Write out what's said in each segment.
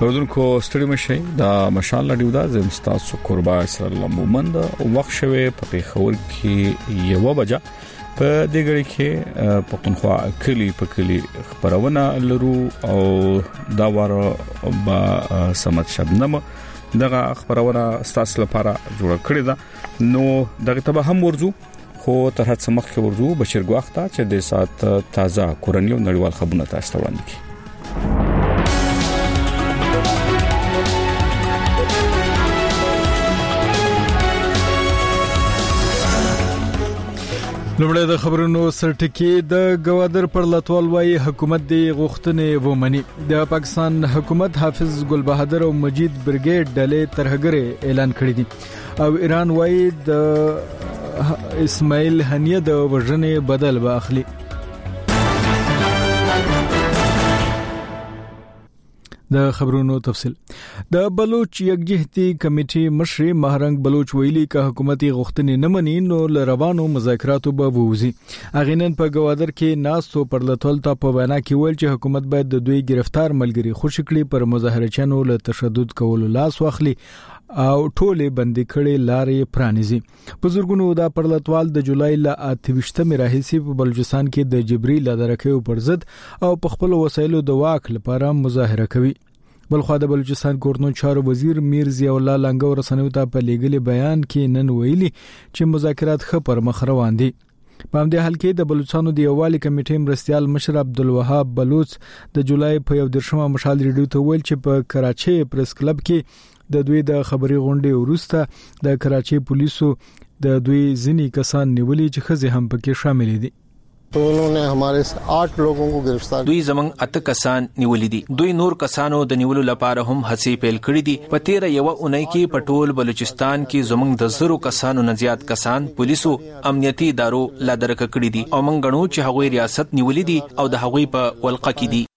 اوردونکو ستړي مشي د مشال لډیو دا زمستاسو قربا اسر الله مومند وخت شوه په پیښور کې یو بجا په دې غړي کې پښتونخوا کلی په کلی خبرونه لرو او دا واره با سمت شبنم دغه خبرونه ستاسو لپاره جوړ کړی دا نو دغه ته هم ورزو خو تر هڅه مخکې ورزو بشیر غواخته چې د سات تازه کورنیو نړیوال خبرونه تاسو ته وړاندې کړي. لومړی د خبرونو سرټکی د گوادر پر لټوال وايي حکومت د غوښتنې ومني. د پاکستان حکومت حافظ ګل بهادر او مجید برګیډ ډلې ترهګره اعلان کړی دي او ایران وايي د اسماعیل هنیه د وژنې بدل به اخلي. د خبرونو تفصیل د بلوچ یکجهتي کمیټې مشر مهرنګ بلوچ ویلي چې حکومتي غوښتنې نه مني نو لروانو مذاکراتو به ووزي. اغینن په گوادر کې ناسو پر لټول ته په وینا کې ویل چې حکومت باید د دوی گرفتار ملګری خوشی کړي پر مظاهرچانو له تشدد کولو لاس واخلي او ټوله بندي کړي لارې پرانیزي. بزرګونو دا پر لټوال د جولای ل 28 راهیسي په بلوچستان کې د جبري لادرکیو پر ضد او په خپل وسایلو د واک لپاره مظاهره کوي. بلخو د بلوچستان کورنو چارو وزیر میر ضیاء الله لنګو رسنیو ته په لیګل بیان کې نن ویلي چې مذاکرات خه پر مخ روان دي. په همدې حال کې د بلوچستان د یووالي کمیټې مرستيال مشر عبدالوهاب بلوچ د جولای په 11 مشال ریډیو ته ویل چې په کراچي پریس کلب کې د دوی د خبري غونډې وروسته د کراچي پولیسو د دوی ځینی کسان نیولي چې خزه هم پکې شامل دي. उन्होंने हमारे 8 लोगों को गिरफ्तार دوی زمنګ اته کسان نیولې دي. دوی نور کسانو د نیولو لپاره هم هڅې پیل کړې دي. په 13 یو اونۍ کې په ټول بلوچستان کې زمنګ د زرو کسانو نه زیات کسان پولیسو امنیتي ادارو لادرک کړې دي او موږ غنو چې هغوی ریاست نیولې دي او د هغوی په ولقه کې دي.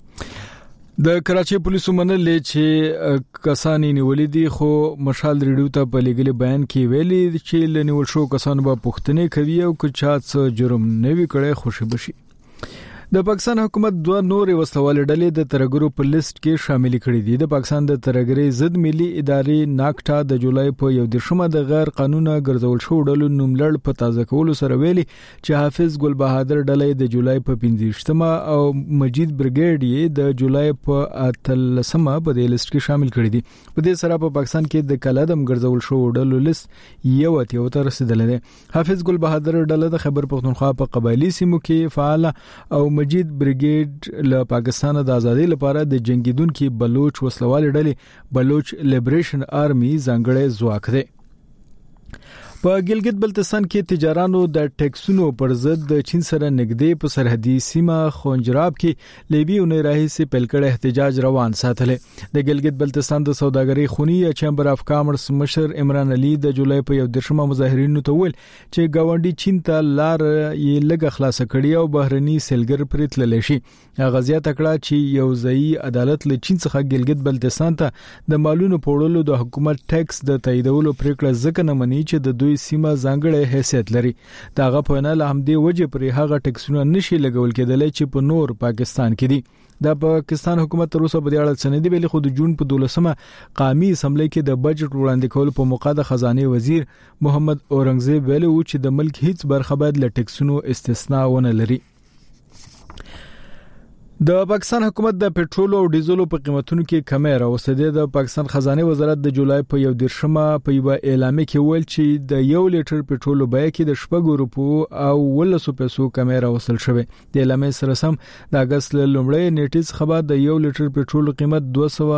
د کراچي پولیسو منلې چې کسانی نیولې دي خو مشال ریډیو ته په لیګل بیان کې ویلي چې لنیول شو کسان به پښتنې کوي او که چا څه جرم نه وی کړي خوشي بشي. د پاکستان حکومت دوه نور وسلوال ډلې د ترګرو په لیست کې شامل کړي دي. د پاکستان د ترګرې ضد ملي ادارې ناکټا د جولای په 11 د غیر قانوني ګرځول شو ډلو نوملړ په تازه کولو سره ویلي چې حافظ ګل بهادر ډلې د جولای په 15 او مجید برګیډ یې د جولای په 13 په د لیست کې شامل کړي دي. په دې سره په پاکستان کې د کلادم ګرځول شو ډلو لیست یو ته رسیدلی دی. حافظ ګل بهادر ډله د خیبر پختونخوا په قبایلی سیمو کې فعال او مجید برګیډ له پاکستان د ازادۍ لپاره د جنگیدونکو بلوچ وسلوال ډلې بلوچ لیبریشن آرمي ځانګړی ځواک دی. په ګلګت بلتستان کې تجارانو د ټیکسونو پر ضد د چین سره نږدې په سرحدي سیمه خونجراب کې لیبي اونۍ راهیسې پیل کړی احتجاج روان ساتلې. د ګلګت بلتستان د سوداګرۍ خونی چیمبر اف کامرس مشر عمران علي د جولای په 11 مظاهرینو ته ویل چې گاونډي چین ته لار یې لږ خلاص کړی او بهرني سیلګر پرې تللی شي. غزیا تکړه چې یو ځای عدالت له چین څخه ګلګت بلتستان ته د مالونو پوړلو د حکومت ټیکس د تاییدولو پریکړه ځکه نه مني چې د دوی سیمه ځانګړی حیثیت لري. داغه په نه له همدې وجه پر هغه ټیکسونه نشي لګول کېدلی چې په نور پاکستان کې دي. د پاکستان حکومت تر اوسه په دې اړه سندې ویلي خو د جون په 12 قومي اسمبلی کې د بجټ وړاندې کول په موقع د خزانه وزیر محمد اورنګزیب ویلي و چې د ملک هیڅ برخه باید له ټیکسونو استثناء ونه لري. د پاکستان حکومت د پټرول او ډیزل په قیمتونو کې کمی راوستې. د پاکستان خزانه وزارت د جولای په 11 په یو اعلامیه کې ویل چې د 1 لیټر پټرول بیه کې د 7 روپو او 100 پیسو کمی راوستل شوی. د اعلامیه سره سم د اگست لومړۍ نیټه څخه بعد د 1 لیټر پټرول قیمت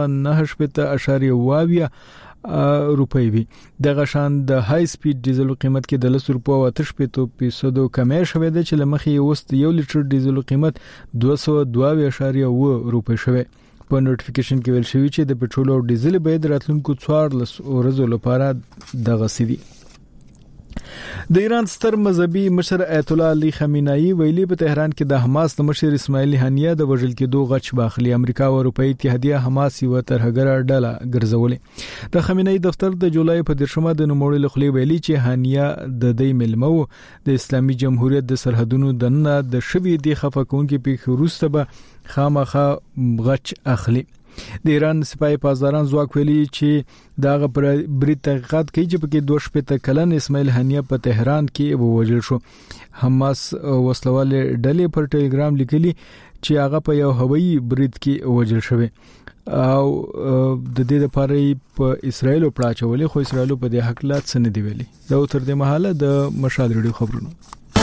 209.8 روپۍ وي. د غشان د های سپید ډیزل قیمت کې د 10 روپو او 8% کمی شوی دی چې لمخې وست 1 لیټر ډیزل قیمت 202.8 روپۍ شوی. په نوټیفیکیشن کې ویل شوی چې د پټرول او ډیزل بیه د راتلونکو 14 ورځو لپاره دغه سړي. د ایران ستر مذهبي مشر آیت الله علي خامنه‌ای ویلي په تهران کې د حماس د مشر اسماعیل هنیه د وژل کېدو غچ باخلي. امریکا او اروپאי اتحادیه حماس یو ترهګر ډله ګرځولې. د خامنه‌ای دفتر د جولای په 13 د نوموړي لخوا ویلي چې هنیه د دې ملمو د اسلامي جمهوریت د سرحدونو دننه د شوی دی خفقونکو په خروسته به خامخا غچ اخلي. د ایران سپاه پاسداران ځواک ویلي چې داغه برید تحقیقات کوي چې پکې 2 کلن اسماعیل هنیه په تهران کې ووژل شو. حماس وسلوال ډلې پر ټلګرام لیکلي چې هغه په یو هوایي برید کې وژل شوی او د دې لپاره په اسرایل او پړاچولې خو اسرایل په دې حق لا څه نه دی ویلي. دا تر دې مهاله د مشال ریډیو خبرونه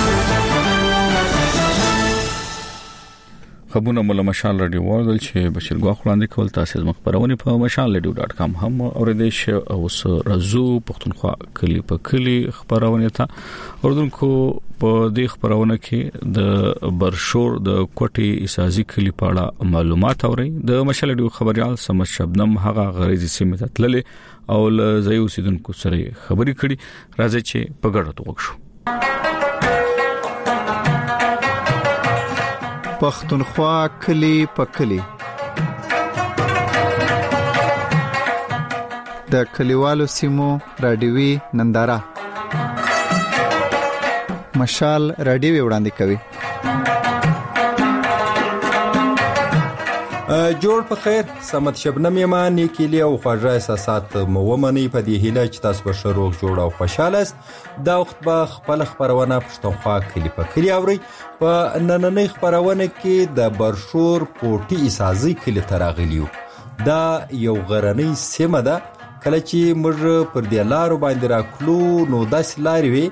مولا مشال رادیو ورل چې بشیر ګواخ وړاندې کول تاسو زموږ خبرونه په mashalradio.com هم اوریدئ شئ او رزو پښتونخوا کلی په کلی خبرونه ته اوردونکو په دې خبرونه کې د برشور د کوټي اساسي کلی پاړه معلومات اوري. د مشال رادیو خبريال سمت شبنم هغه غریزي سیمه ته تللې او ل زيو سیدونکو سره خبري کړي. راځي چې په ګډه توګه پښتونخوا کلی په کلی د کلیوالو سیمو رادیوي ننداره مشال رادیو وړاندې کوي. جوړ په خیر سمت شبنم یما نیکلی او خواږه احساسات مومنی په دې هیله چې تاسو به شروع جوړ او خوشاله است. دا وخت به خپل خبرونه پښتونخوا کلی په کلی اوري. په نننۍ خبرونه کې د برشور پورټي اساسي کلی تراغلیو. دا یو غرنۍ سیمه ده. کله چې موږ پر دې لارو باندې راکلو نو داسې لارې وي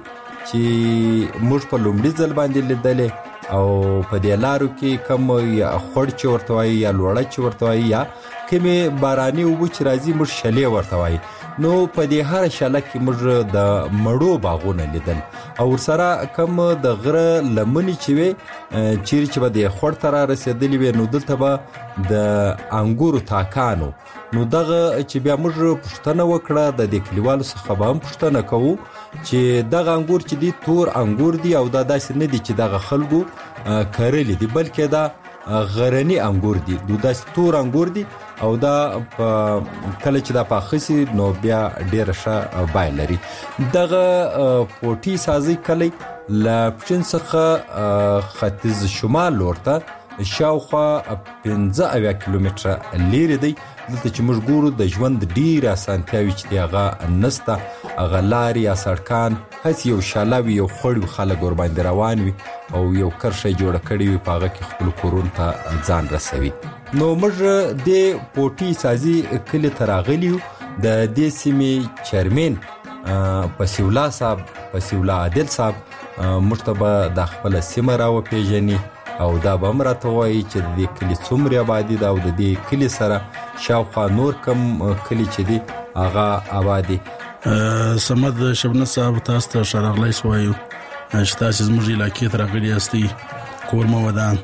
چې موږ په لومړي ځل باندې لیدلې او په دې لارو کې کوم یا خړ چې ورته وایي یا لوړه چې ورته وایي یا کومه باراني اوبه چې راځي موږ شلې ورته وایي. نو په دې هر شاله کې موږ د مړو باغونه لیدل او ورسره کوم د غره لمنې چې وي چې به د خړ تر رسیدلې وي نو دلته به د انګورو تاکانو. نو دغه چې بیا موږ پښتنه وکړه د دې کلیوالو څخه به هم پښتنه کوو چې دغه انګور چې دي تور انګور دي او دا داسې نه دي چې دغه خلکو کرلې دي بلکې دا غرنی انګور دي. دوی داسې تور انګور دي او دا کله چې دا پاخسي نو بیا ډیر ښه بای لري. دغه پورټي سازي کلی ل پښین څخه ختیځ شمال لورته شاوخوا 15 کیلومتره لري دی. دلته چې موږ ګورو د ژوند ډیر اسانتیاوي چې هغه نسته. هغه لارې یا سړکان هڅ یو شالاوي یو خړوي خلک ور باندې روان وي او یو کرشه جوړ کړی وي پاغه کې خپل کورون ته ځان رسوي. نو موږ د پورټي سازي کلی تراغلیو. د دې سیمې چیرمن پسیولا صاحب پسیولا عادل صاحب مرتبه د خپل سیمه راو پیژني او دا به امرته وایي چې د کلی څومره آبادی دا او د دې کلی سره شاوخوا نور کم کلی چې دی هغه آبادی. سمد شبنه صاحب تاسو ته شرغلی سوایو چې تاسو زموږ علاقې ته راغلي یاستئ کورمه ودان.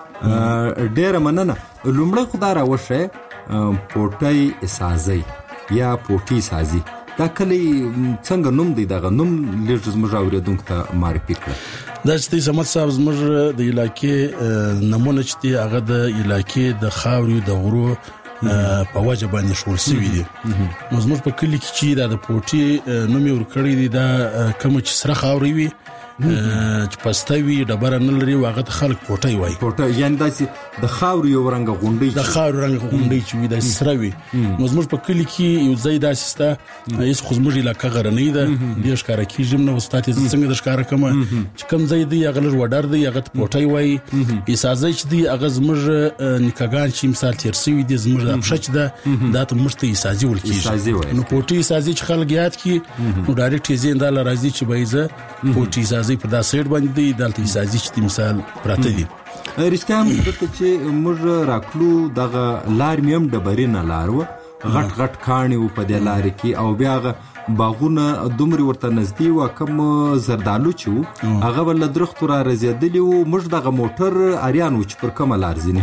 ډیره مننه. لومړی خدای راوښه پورټي اساسي یا پورټي سازي دا کلی څنګه نوم دی دغه نوم لږ زموږ اوریدونکو ته معرفي کړئ. دا چې سمد صاحب زموږ د علاقې نمونه چې هغه د علاقې د خاوري د غرو په وجه باندې شول سوي دي. نو زموږ په کلی کې چې د پورټي نوم ور کړی دی دا کوم چې سره خاوري وي چې پستوي ډبره نه لري واغه خلک پورټي وای. پورټي یعنی داسې د خاوري یو رنګ غونډي د خاوري رنګ غونډي چې وي د سره وي. نو زموږ په کلی کې یو ځای داسې ستا هیڅ خو زموږ علاقې غرنۍ ده د ښکارا کیږم نو استاد څنګه د ښکارا کوم چې کوم ځای دی هغه لږ وډر دی هغه پورټي وای. ایسازي چې دی هغه زموږ نکاګان چې مثال تیر سوي دي زموږ د پښچ ده دا ته مشته ایسازي ول کیږي. نو پورټي ایسازي چې خلک یاد کی نو ډایرکټ زیندال راځي چې بایزه پورټي ایسازي په دا سیټ باندې دلته ایسازي چې مثال پراته دي. رښتیا دلته چې موږ راکلو دغه لار میم ډبرینه لار و غټ غټ کاڼي و په دې لار کې او بیا باغونه دومره ورته نږدې و کوم زردالو چې هغه بل درختو را رسیدلی و موږ دغه موټر اریان و چې پر کومه لار ځنی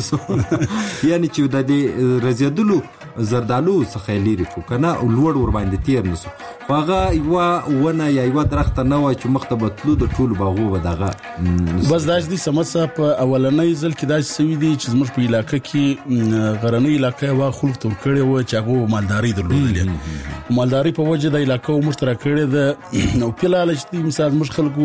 یعنی چې د دې رسیدلو زردالو څخه لري کو کنه او لوړ ور باندې تیر نسو هغه یو ونه یا یو درخت نه و چې مختبه تلو د ټول باغو و دغه بس داش دي سمڅه په اولنۍ ځل کې داش سوي دي چې زموږ په علاقې کې غرنۍ علاقې وا خلک تور کړي و چې هغه مالداري درلودلې. مالداري په وجه د علاقې مشترک کړي د او پلاله چې مثال موږ خلکو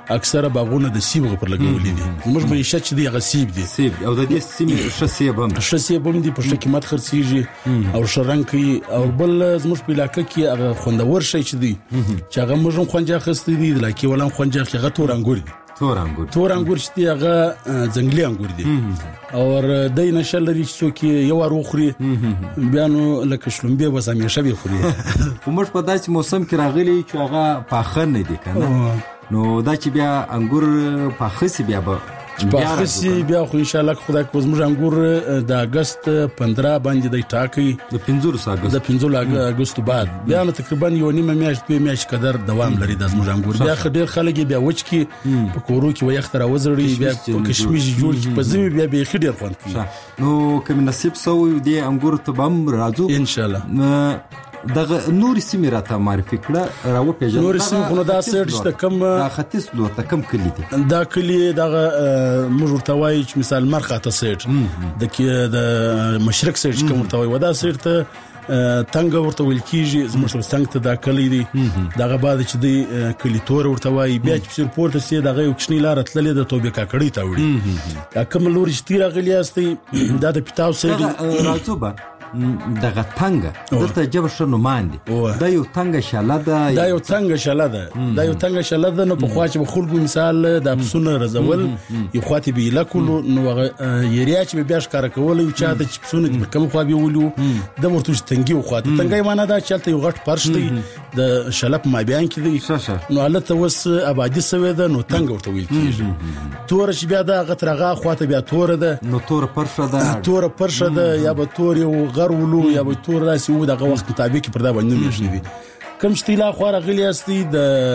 اکثره باغونه د سیب پر لګولې دي موږ به شت چې دی هغه سیب دي او د دې سیمې شسیب هم دي په شکمت خرڅيږي او شرنګ کوي او بل زموږ په علاقې کې هغه خوندور شي چې دی چې هغه موږ هم خوندې اخستې دي لکه ولهم خوندې هغه تور انګور دي تور انګور چې هغه ځنګلي انګور دي او د نشل لري چې یو اروخري بیا نو لکه شلمبه وس همیشه به خوري موږ په داسې موسم کې راغلي چې هغه پاخه نه دي کنه نو دا چې بیا انګور پاخه سي بیا پاخسي بیا خو ان شاء الله خدای کوز موږ انګور د اگست 15 باندې د ټاکي د 15 اگست بعد بیا نو تقریبا یو نیمه میاشت قدر دوام لري د موږ انګور بیا خډیر خلک بیا وچ کی په کورو کې ويختره وزړي بیا کشمش جوړ په زمي بیا خډیر خوند کوي نو کوم نصیب سو دی انګور ته بم راځو ان شاء الله دغه نور سیمه راته معرفي کړه راو پیژنه نور سیمه خو دا سر چې کم دا ختیس لورته کم کلی دي دا کلی دغه موږ ورته وایي چې مثال مرخه ته سر د مشرق سر چې کوم ورته وایي ودا سر ته تنګ ورته ویل کیږي زموږ څنګه ته دا کلی دي دغه بعد چې دی کلی تور ورته وایي بیا چې سپورت سي دغه یو کښنی لار تللې د توبه کاکړی تا وړي دا کوم لور چې تیر غلی استي دا د پټاو سر راځوبه دغه تنګه دته جبر شنو ماندي دا یو تنګه شاله ده دا یو تنګه شاله ده نو په خوا چې خلکو مثال د پسونه رزول یو خاطی به لکول نو یریاچ به بیا ښکار کول یو چا د پسونه کوم خوا به ولو د مرتوش تنګي خو خاطی تنګي معنی دا چلته یو غټ پرش دی د شلپ ما بیان کې دی نو حالت وس آبادی سوي ده نو تنګ ورته ویل کیږي تور چې بیا دا غترغه خواته بیا تور ده نو تور پرشه ده یا به تور یو غرولو یا به تور راسي و دغه وخت مطابق پر دا باندې نشي دي کوم شتیلا خو راغلی استي د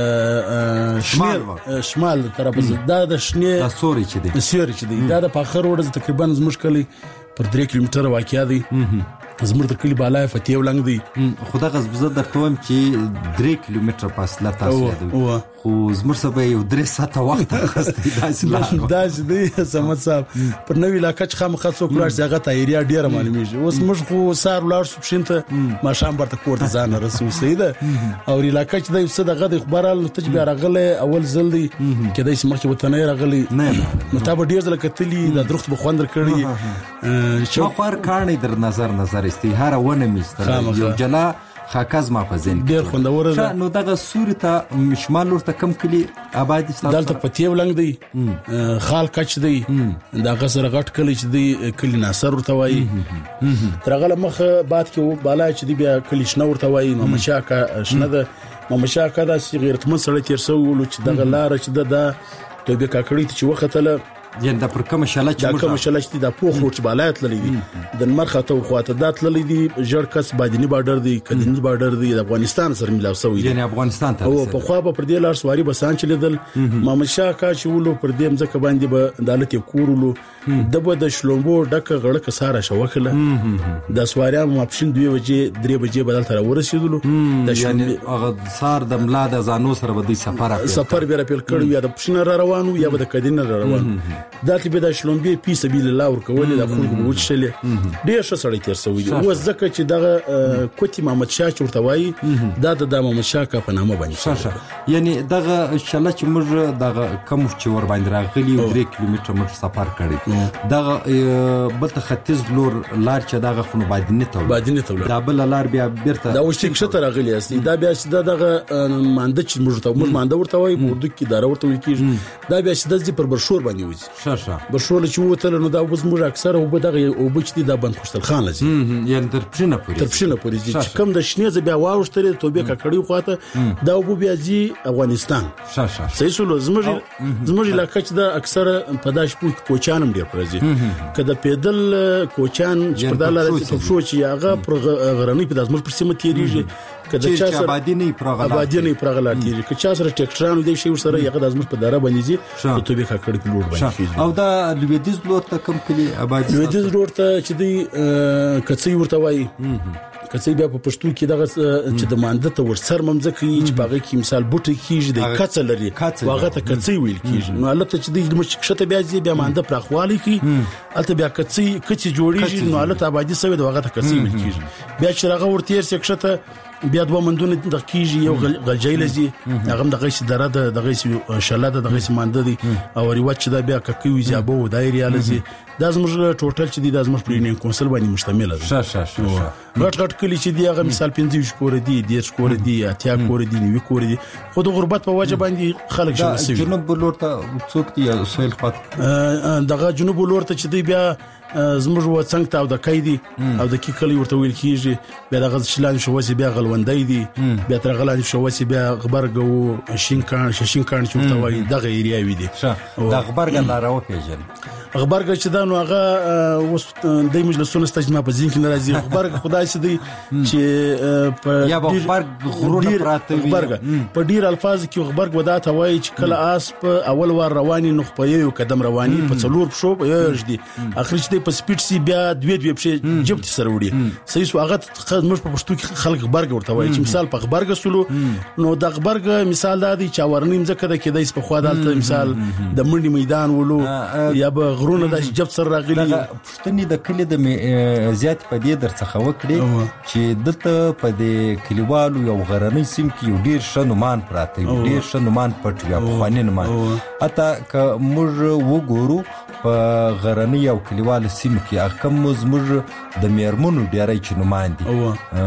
شمال طرف دا د شنه سوري چې دی دا د پاخر ورځ تقریبا زموږ کلی پر 3 کیلومتر واقع دی زموږ د کلی بالای فتیو لنګ دی خدای غزبزه درته وم چې 3 کیلومتر فاصله تاسو یادوي خو زموږ سبا یو 3 ساعته وخت اخستې داسې دی سمت صاحب پر نوې علاقه چې خامخا څوک لاړ ځای ته ایریا ډیره معلومیږي اوس موږ خو سار لاړ سپشنته ما شام برته کوړه ځان رسو سیده او علاقه چې د صدقه د خبرال تجبیر راغله اول ځل دی کله چې مخکې وطن راغلی نو تا به ډیر ځل کتلی د درخت بخوندر کړی شو خور کارنې در نظر استهاره ونه میستر یو جلا خاکز ما پزین ډیر خوندور ده نو دغه سوري ته شمال ورته کم کلی آباد استاد دلته پتیو لنګ دی خال کچ دی دغه سره غټ کلی چې دی کلی ناصر ورته وایي ترغله مخ بعد کې بالا چې دی بیا کلی شنه ورته وایي ممشاکه شنه ده ممشاکه د غیرتمن سره تیر سو ول چې دغه لار چې د توبه کاکړی چې وختله یان د پر کوم شاله چې د پوخ ورچ بالایت لري د مرخه ته خواته دات لري جړ کس بادینی بارډر دی کدنی بارډر دی د افغانستان سره ملاو شوی یعنی افغانستان ته او په خوا په دې لار سواری بسان چلیدل محمد شاه کا چولو پر دې مزه باندې به عدالت کورولو دبه د شلومبو ډکه غړکه ساره شوکله د سواریان ماپشن 2 بجې 3 بجې بدل تر ورسېدلو د یعنی هغه سار د ملا د زانو سره ودی سفر به پیل کړو یا د پښنه روانو یا د کدینه روانو داتې به د شلومبي په سبیل الله ورکول د خلکو وچشلې ډیر ښه سړی تیر سوی او ځکه چې دغه کوتی محمد شاه ورته وایي دا د محمد شاه کا په نامه باندې یعنی دغه شله چې موږ دغه کوم چې ور باندې راغلی 3 کیلومتر موږ سفر کړی دغه بل ختیځ لور لار چې دغه خونو بادینه ته دا بل لار بیا بیرته دا وشتي کښته راغلی است دا بیا چې دغه مانده چې موږ مانده ورته وایي اردو کې دار ورته وایي دا بیا چې د پر برشور باندې وځي برشور چې وته نو دا اوس موږ اکثر او دغه او بچ دي د بند خوشتل خان لزي یعنی تر پښنه پورې چې کم د شنه ز بیا واوشتره توبه ککړی خواته دا وبو بیا زی افغانستان صحیح سولو زموږ علاقه چې دا اکثر په داش پوت کوچانم ډیر پرځي کله پیدل کوچان چې په داله په شو چې هغه پر غرنۍ په داسمل پر سیمه تیریږي کله چې آبادی نه پرغلا تیری که چا سره ټیکټرانو دی شي سره یغه د ازمت په دره باندې زی توبه ککړی په لور باندې او دا لویدیز لور ته کم کلی آبادی لویدیز لور ته چې دی کڅي ورته وایي کڅي بیا په پښتو کې دغه چې د مانده ته ورسر ممځکه چې باغې کې مثال بوټي کیږي د کڅ لري واغه ته کڅي ویل کیږي نو البته چې د مشکشته بیا زی بیا مانده پرخوالي کی البته بیا کڅي جوړیږي نو البته آبادی سوي د واغه ته کڅي ویل کیږي بیا چې راغه ورته سکشته بیا دوه مندونه د کیږي یو غلجی لزی هغه د غیس درده د غیس شلاده د غیس مانده دي او ریوت چې دا بیا کوي زیابو دایره لزی دا زموږ ټوټل چې دی دا زموږ پرینین کونسل باندې مشتمل ده غټ کلی چې دی هغه مثال 15 کور دي 10 کور دي 10 کور دي 9 کور دي خو د غربت په وجه باندې خلک شول سوي جنوب ولورته څوک دی سویل خط دغه جنوب ولورته چې دی بیا زموږ وڅنګ ته او د کیدی او د کلی ورته ویل کیږي بیا دغه شلان شو وسی بیا غلوندای دي بیا تر غلان شو وسی بیا غبرګو شینکان چې ورته وایي دغه ایریا وی دي د غبرګ لارو پیژن غبرګ چې دا نو هغه اوس د مجلسونو استجماع په ځین کې ناراضي غبرګ خدای سي دی چې په یا غبرګ غرونه پراته وي غبرګ په ډیر الفاظ کې غبرګ ودا ته وایي چې کله اس په اول وار رواني نو په یو قدم رواني په څلور شو یو جدي اخر چې په سپیډ سی بیا دوی په جبت سره وړي صحیح سو هغه موږ په پښتو کې خلک غبرګ ورته وایي چې مثال په غبرګ سلو نو د غبرګ مثال دا دی چې ورنیم ځکه د کېدای په خوا دالته مثال د منډي میدان ولو یا به غرونه د جبت سره راغلي پښتني د کلی د زیات په دې درڅخه وکړي چې دته په دې کلیوالو یو غرنی سیم کې یو ډیر شنومان پراته ډیر شنومان پټ یا خواني نمان اته ک موږ وګورو په غرنی او کلیوال سیم کې کوم زموږ د میرمنو ډیرای چنومان دي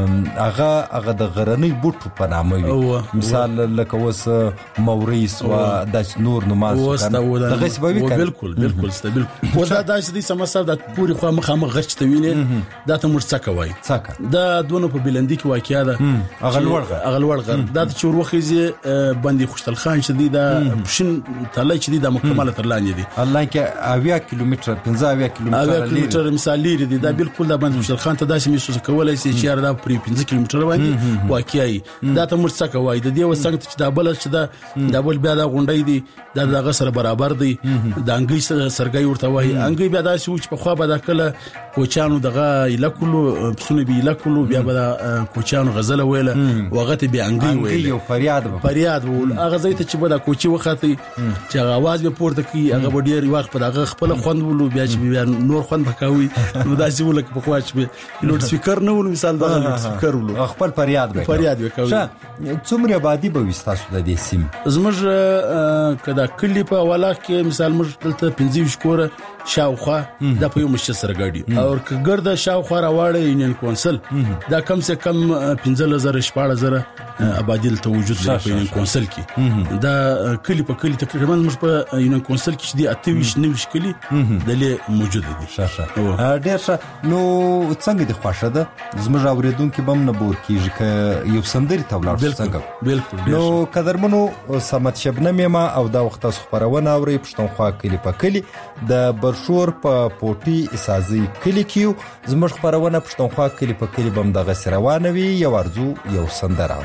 هغه د غرنی بوټو په نامه وي مثال لکه وس موریس و د نور نماز دغه سبب بالکل ستابل او دا داسې دي سمسر د پوری خو مخامخ غرچ ته ویني دا ته مرڅکه وای دا دونه په بلندی کې واقعیا ده اغلوړ غر دا چې وروخیزي باندې خوشتل خان شدي دا شن تلای چې دي د مکمله تر لاندې دي الله کې 20 کیلومتر 15 کیلومتر مثال لري دي دا بالکل د باندې خوشتل خان ته داسې محسوس کولای شي چې دا پر 15 کیلومتر باندې واقعي دا ته مرڅکه وای د دې وسنګ چې دا بل چې دا بل بیا دا غونډي دي دا دغه سره برابر دي د انګي سرګي ورته وای انګي بیا داسې و چې په خوا به د کله کوچانو دغه الکلو پسونه بي الکلو بیا به کوچانو غزل ویله وغته بیا انګي ویله یو فریاد ول هغه زیته چې به د کوچي وختي چې आवाज به پورته کی هغه به ډیر وخت په دغه خپل خوند ولو بیا چې بیا نور خوند پکاوي نو داسې ولک په خوا چې لوډ سپیکر نه ول مثال دا لوډ سپیکر ولو خپل فریاد وکوي څومره آبادی به وستاسو د دې سیم زموږ کدا کلی په والا کې مثال موږ دلته 15 کوره شاوخوا د په یو مشر سره ګاډي او ګرد شاوخوا راوړی یونین کونسل دا کم سے کم 15000 14000 آبادی ته وجود لري په یونین کونسل کې دا کلی په کلی تقریبا موږ په یونین کونسل کې دي 28 کلی دلې موجود دي ډیر ښه نو څنګه د خوښه ده زموږ اوریدونکو بم نه بور کیږي ک یو سندري تولار څنګه بالکل نو قدرمنو سمت شبنم ما او دا وخت خبرونه اوري پښتونخوا کلی په کلی د برشور په پوټي اسازي کلی کیو زموږ خبرونه پښتونخوا کلی په کلی بم دغه روانوي یو ارزو یو سندره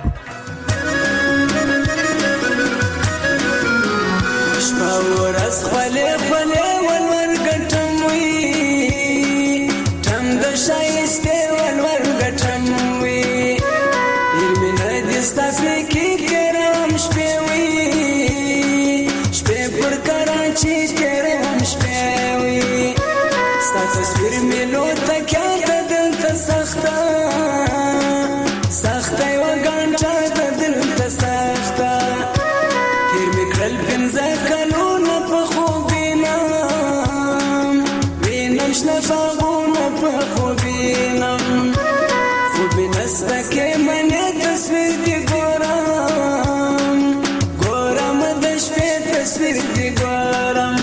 شپور از خله ولور ګټم وي تم د شایسته ولور ګټم وي یمنه د ستاسو کې کرم شپه وي شپه پر کراچي کرم شپه وي ستاسو تصویر ملو تکه د دل ته سخته و ګانټه د دل ته سخته تیر میکل پنځه کلونه په خوبینم وینم شنه باغونه په خوبینم خوبینسته منې تصویر دی ګورم د شپې تصویر دی ګورم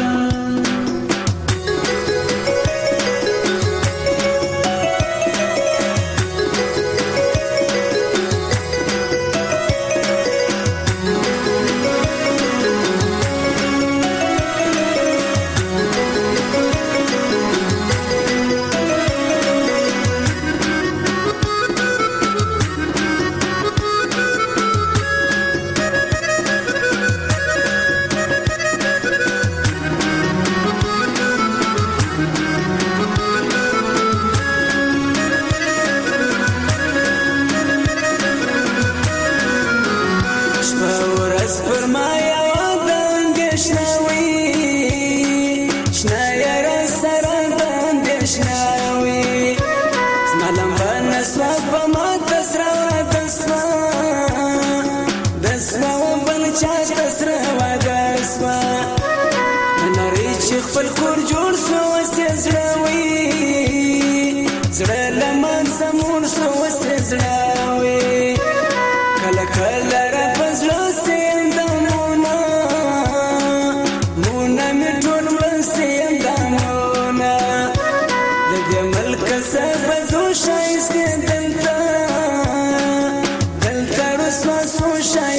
Smalam bana swap ma tasra tasma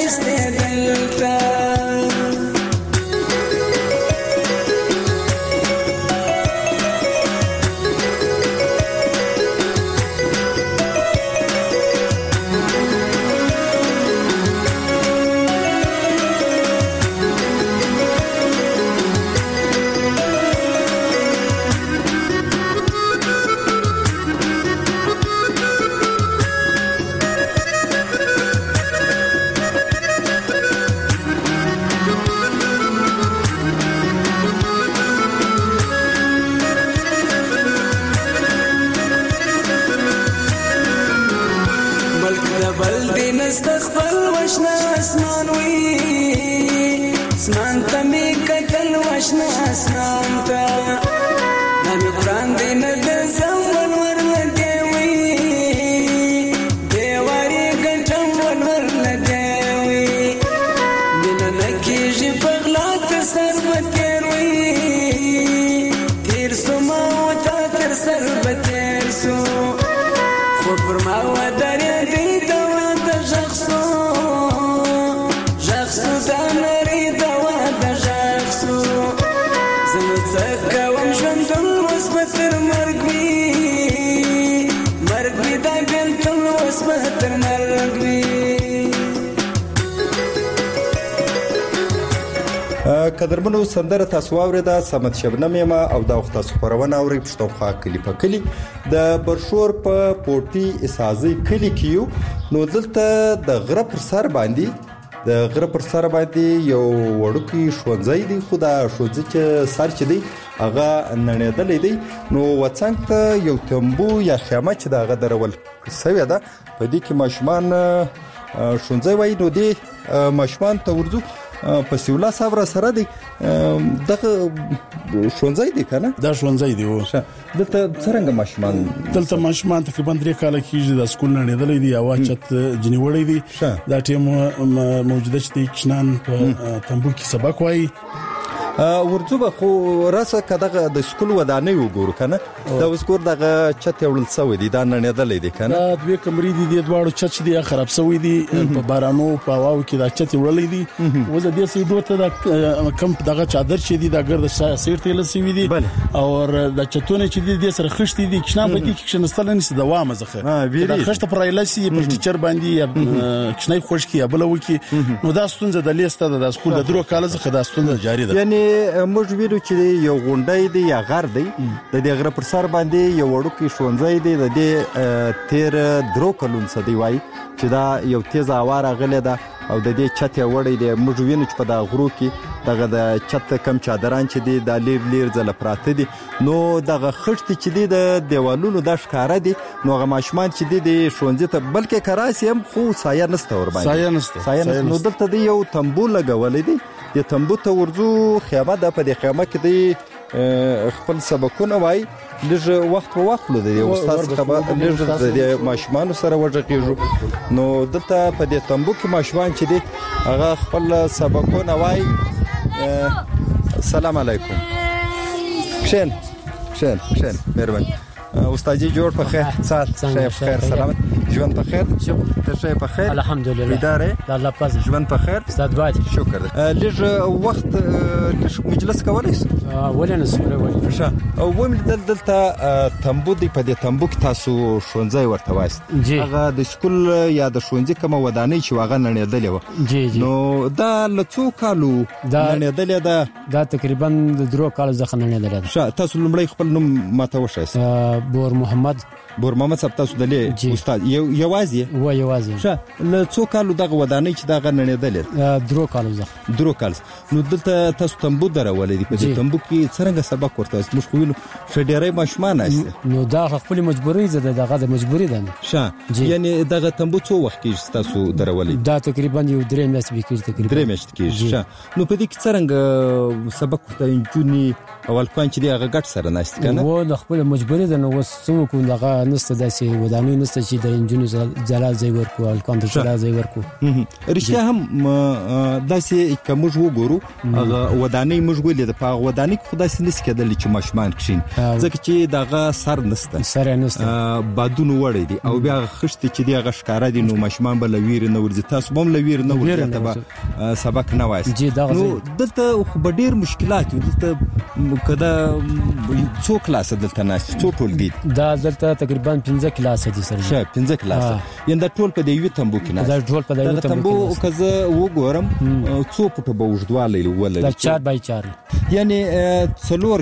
شایسته دلته استقبل وشنا اسمان وي اسمان تمي كتل وشنا اسمان تا نامي قران دين الزمن ورلدوي ديواري قلتم ورلدوي من نكيجي بغلات سربتيروي تيرسو ما وتاتر سربتيرسو خبر ما وداري قدرمنو سندره تاسو اوریدا سمت شبنم یما او دا وخت تاسو خبرونه اوري پښتونخوا کلی په کلی د برشور په پورټي اسازي کلی کیو نو دلته د غره پر سر باندې یو وړوکی شونځای دی خو دا شونځي چې سر چي دی هغه نړیدلې دی نو وڅنګ ته یو تنبو یا خیمه چې دا غدرول سوي ده په دې کې ماشومان شونځای وای نو دی ماشومان ته ورځو په سیولا صبر سره دی دغه شونځای دی کنه دا شونځای دی و دلته څنګه ماشومان تقریبا 3 کال کېږي د سکول نه لیدلې دی او چت جنی وړې دی دا ټیم موجوده چې کشنان په تنبو کې سبق وای ورځو به خو راسه کداغه د سکول ودانې وګورو کنه دا وسکور دغه چت یوړل سوې دي دا نه دلې دي کنه دا دوی کمرې دي د دواړو چت دي خراب سوې دي په بارانو په واو کې دا چت یوړلې دي وزه دې سې دوته دا کم دغه چادر چې دي دا ګرد سیر تل سوې دي او د چتونه چې دي سره خشتي دي کښنا به دي کښنستل نه سي دوامه زخه دا خشته پر ایلسي پر ټیچر باندې کښنای خوش کی ابل وکي نو دا ستونزه د لیسته د سکول د درو کال زخه دا ستونزه جاری ده یعنی موږ ویلو چې یو غونډای دی یا غر دی د دې غره پر سر باندې یو وړوکی شونځای دی د دې تیر درو کلون سدی وای چې دا یو تیز اواره غلې ده او د دې چت وړې دی موږ وینو چې په دا غرو کې دغه د چت کم چادران چې دی د لیر زل پراته دي نو دغه خشتي چې دی د دیوالونو د ښکارا دي نو غماشمان چې دی د شونځې ته بلکې کراسي هم خو سایه نسته ور باندې سایه نو دلته دی یو تنبو لګولې دی د تنبو ته ورځو خیمه ده په دې خیمه کې دی خپل سبقونه وای لږ وخت په وخت لدی استاد خبر لږ د ماشومان سره وځقېږو نو دلته په دې تنبو کې ماشومان چې دی هغه خپل سبقونه وای السلام علیکم شین مهرباني استاد جی جوړ په خیر سات خیر سلامت ژوند په خیر ته شي په خیر الحمدلله اداره الله پاز ژوند په خیر استاد باید شکر لږ وخت مجلس کولای شو ولنه سره ولې ښه او ومن دلته تنبو دی په دې تنبو کې تاسو شونځای ورته وایست هغه د سکول یا د شونځي کوم ودانۍ چې واغه نړیدلې و نو دا لڅو کالو نړیدلې ده دا تقریبا د درو کال ځخه نړیدلې ده ښه تاسو لمړی خپل نوم ماته وښایست بور محمد صاحب تاسو د استاد یوازې ښه له څو کالو دغه ودانۍ چې دغه نړیدلې درو کال نو دلته تاسو تنبو درولې دي په دې تنبو کې څنګه سبق ورته موږ خو ویلو شډيري ماشومان است نو دا خپل مجبوري زده دغه د مجبوري ده ښه یعنی دغه تنبو څو وخت کې تاسو درولې دا تقریبا یو 3 میاشتې کې ښه نو په دې کې څنګه سبق ورته جونی اول پنځ دی هغه ګټ سره ناشته کنه و د خپل مجبوري ده نو وسو کو دغه نسته داسې ودانې نسته چې د انجونو جلا ځای ورکو الکان د جلا ځای ورکو رښتیا هم داسې کومج وګورو هغه ودانۍ موږ ولې د پاغ ودانۍ خدای سنس کېدل چې ماشمان کښین ځکه چې دغه سر نسته بادون وړي دي او بیا خشت چې دی غشکاره دي نو ماشمان بل ویر نه ورځي تاسو هم لویر نه ورځي ته سبق نه وایي نو دلته خو ډیر مشکلات دلته کدا څو کلاس دلته ناس څو ټولګي دا دلته تقریبا 15 کلاس دي سره 15 کلاس ینده ټول په دې یو تمبو کې نه دا ټول په دې یو تمبو کزه وګورم څو پټه به وژدواله ولې دا 4x4 یعنی څلور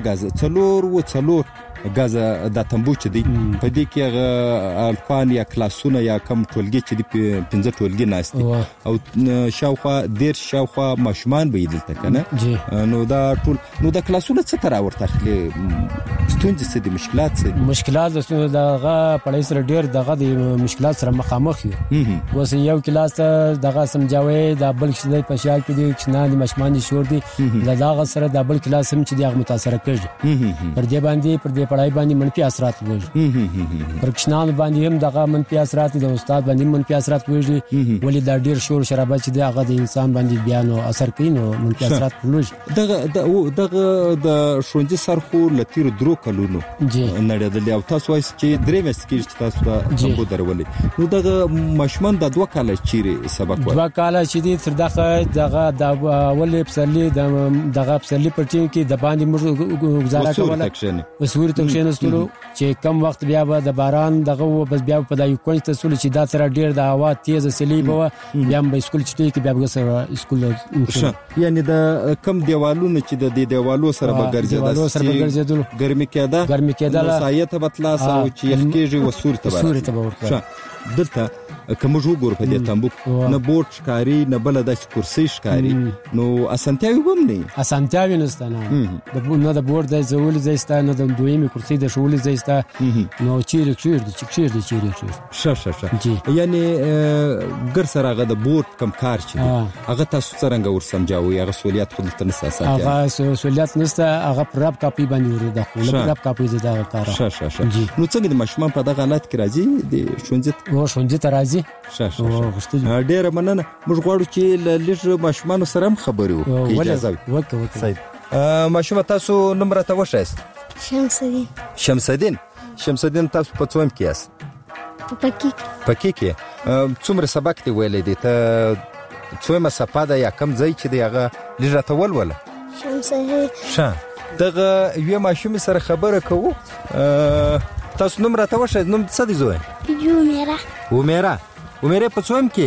غاز د تمبو چې دی په دې کې الفان یا کلاسونه یا کم ټولګي چې دی 15 ټولګي ناشتي او شاوخوا ماشومان به دلته کنه نو دا ټول نو د کلاسونه څه تر ورته خلی ستونزې څه دي مشکلات دغه پړای سره ډیر دغه د مشکلات سره مخامخ یو اوس یو کلاس دغه سمجاوي د بل شي په شا کې دي چې نه د ماشومان دي شور دي دغه سره د بل کلاس هم چې دغه متاثر کړي پر دې باندې پړای باندې منفي اثرات وږي پر کښنان باندې هم دغه منفي اثرات د استاد باندې منفي اثرات وږي ولې دا ډیر شور شرابه چې دغه د انسان باندې بیان او اثر کوي نو منفي اثرات وږي دغه د شونځي سرخو لتیر درو کلونو نړیدل او تاسو وایي چې درې مست کې تاسو ته په درولې نو دغه مشمن د 2 کال چیرې سبق وایي 2 کال چې دي تر دغه د اولې پسرلی دغه پسرلی پټین کې د باندې موږ گزاره کوله وسوري تکشنستلو چې کم وخت بیا به د باران دغه بس بیا په دایو کوی ته سول چې دا تر ډیر د هوا تیز سلی به بیا به اسکول چټي کې بیا به سره اسکول یعنی د کم دیوالونو چې د دیوالو سره به ګرځیدل ګرمي کېده سایته بتلا او چې یخکیږي وسوري ته ورته دلته کوم جو ګور په دې تمبو نه بورډ ښکاری نه بل د کرسي ښکاری نو اسانتیاوي هم نه اسانتیاوي نشته نه د بورډ د زول زیسته نه د دویمه کرسي د شول زیسته نو چیرې یعنی ګر سره هغه د بورډ کم کار چي هغه تاسو څنګه ور سمجاوي هغه سہولیت خپل تر نسه هغه سہولیت نشته هغه پراب کاپي باندې ور د خپل پراب کاپي زده کار نو څنګه د مشمان په دغه حالت کې راځي د شونځي ته راځي ډېر مننه موږ غواړو چې لږ ماشومان سره هم خبرې وکړو اجازه وکړئ ماشوم تاسو نوم راته وښایست شمسدین تاسو په څوم کې یاست پکې کې څومره سبق دی ویلې دي ته څومره سپاده یا کم ځای چې دی هغه لږ راته ولوله دغه یو ماشوم سره خبره کوو تاسو نوم راته وښایست نوم څه دی زوی عمره په څوم کې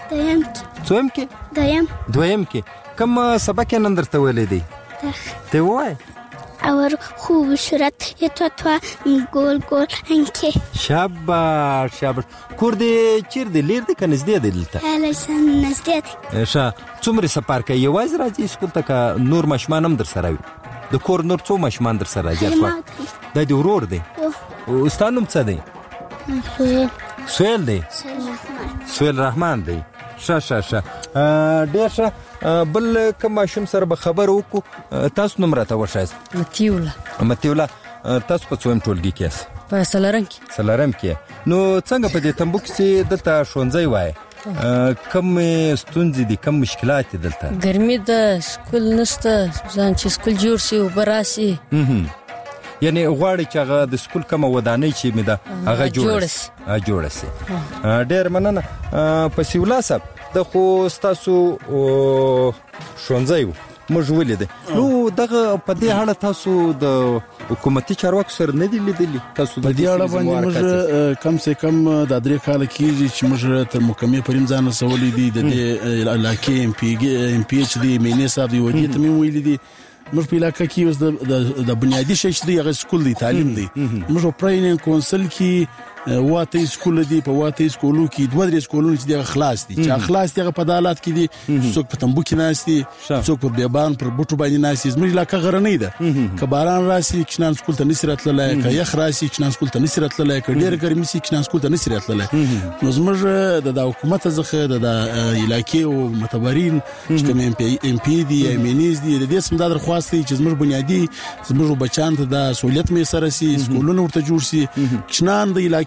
دویم کې کوم سبق نن درته ویلې دی ته وای اور خوب صورت یه تو گل انکه شاباش کور دی چیر دی لیر دی که نزدې دی دلته نزدې دی څومره سفر کوي یوازې راځي اسکول ته که نور ماشومان هم در سره وي د کور نور څو ماشومان در سره راځي دا دی ورور دی ستا نوم څه دی سهیل دی سهیل رحمان دی ښه ډېر ښه بل کوم ماشوم سره به خبر وکړو تاسو نوم راته وښایست متیوله تاسو په څوم ټولګي کې یاست په سلارم کې نو څنګه په دې تمبو کې دلته ښوونځی وای کم ستونزې دي کم مشکلات دي دلته ګرمي د سکول نشته ځان چې سکول جوړ شي او براسي یعنی غواړي چې هغه د سکول کومه ودانۍ چې مې ده هغه جوړه شي ډېر مننه پسې ولا صاحب د خو تاسو ښوونځی موږ ولیدل نو دغه په دې اړه تاسو د حکومتي چارواکو سره نه دی لیدلی تاسو د دې اړه باندې موږ کم سے کم د 3 کال کېږي چې موږ تر محکمې پریم ځان سوالې دي د علاقې ام پی ایچ دی مینې صاحب دی ودی ته مې ویلې دي موږ په علاقې کې اوس د بنیادی شې دی هغه سکول دی تعلیم دی موږ پراین کونسل کې واته سکول دی په واته سکولو کې 2 سکولونه چې د خلاص دي چې خلاص دي په عدالت کې دي څوک په تمبو کې ناشتي څوک په بیابان پر بوټو باندې ناشتي زموږ علاقې غره نه ده که باران راسي کښنان سکول ته نصرت لای که یخ راسي کښنان سکول ته نصرت لای که ډېر ګرمي سي کښنان سکول ته نصرت لای نو زموږ د حکومت څخه د علاقې او متبرین چې کوم ام پی دی ایمنیز دی د دې سم د درخواست چې زموږ بنیادی زموږ بچان ته د سہولیت مې سره سي سکولونه ورته جوړ سي کښنان د علاقې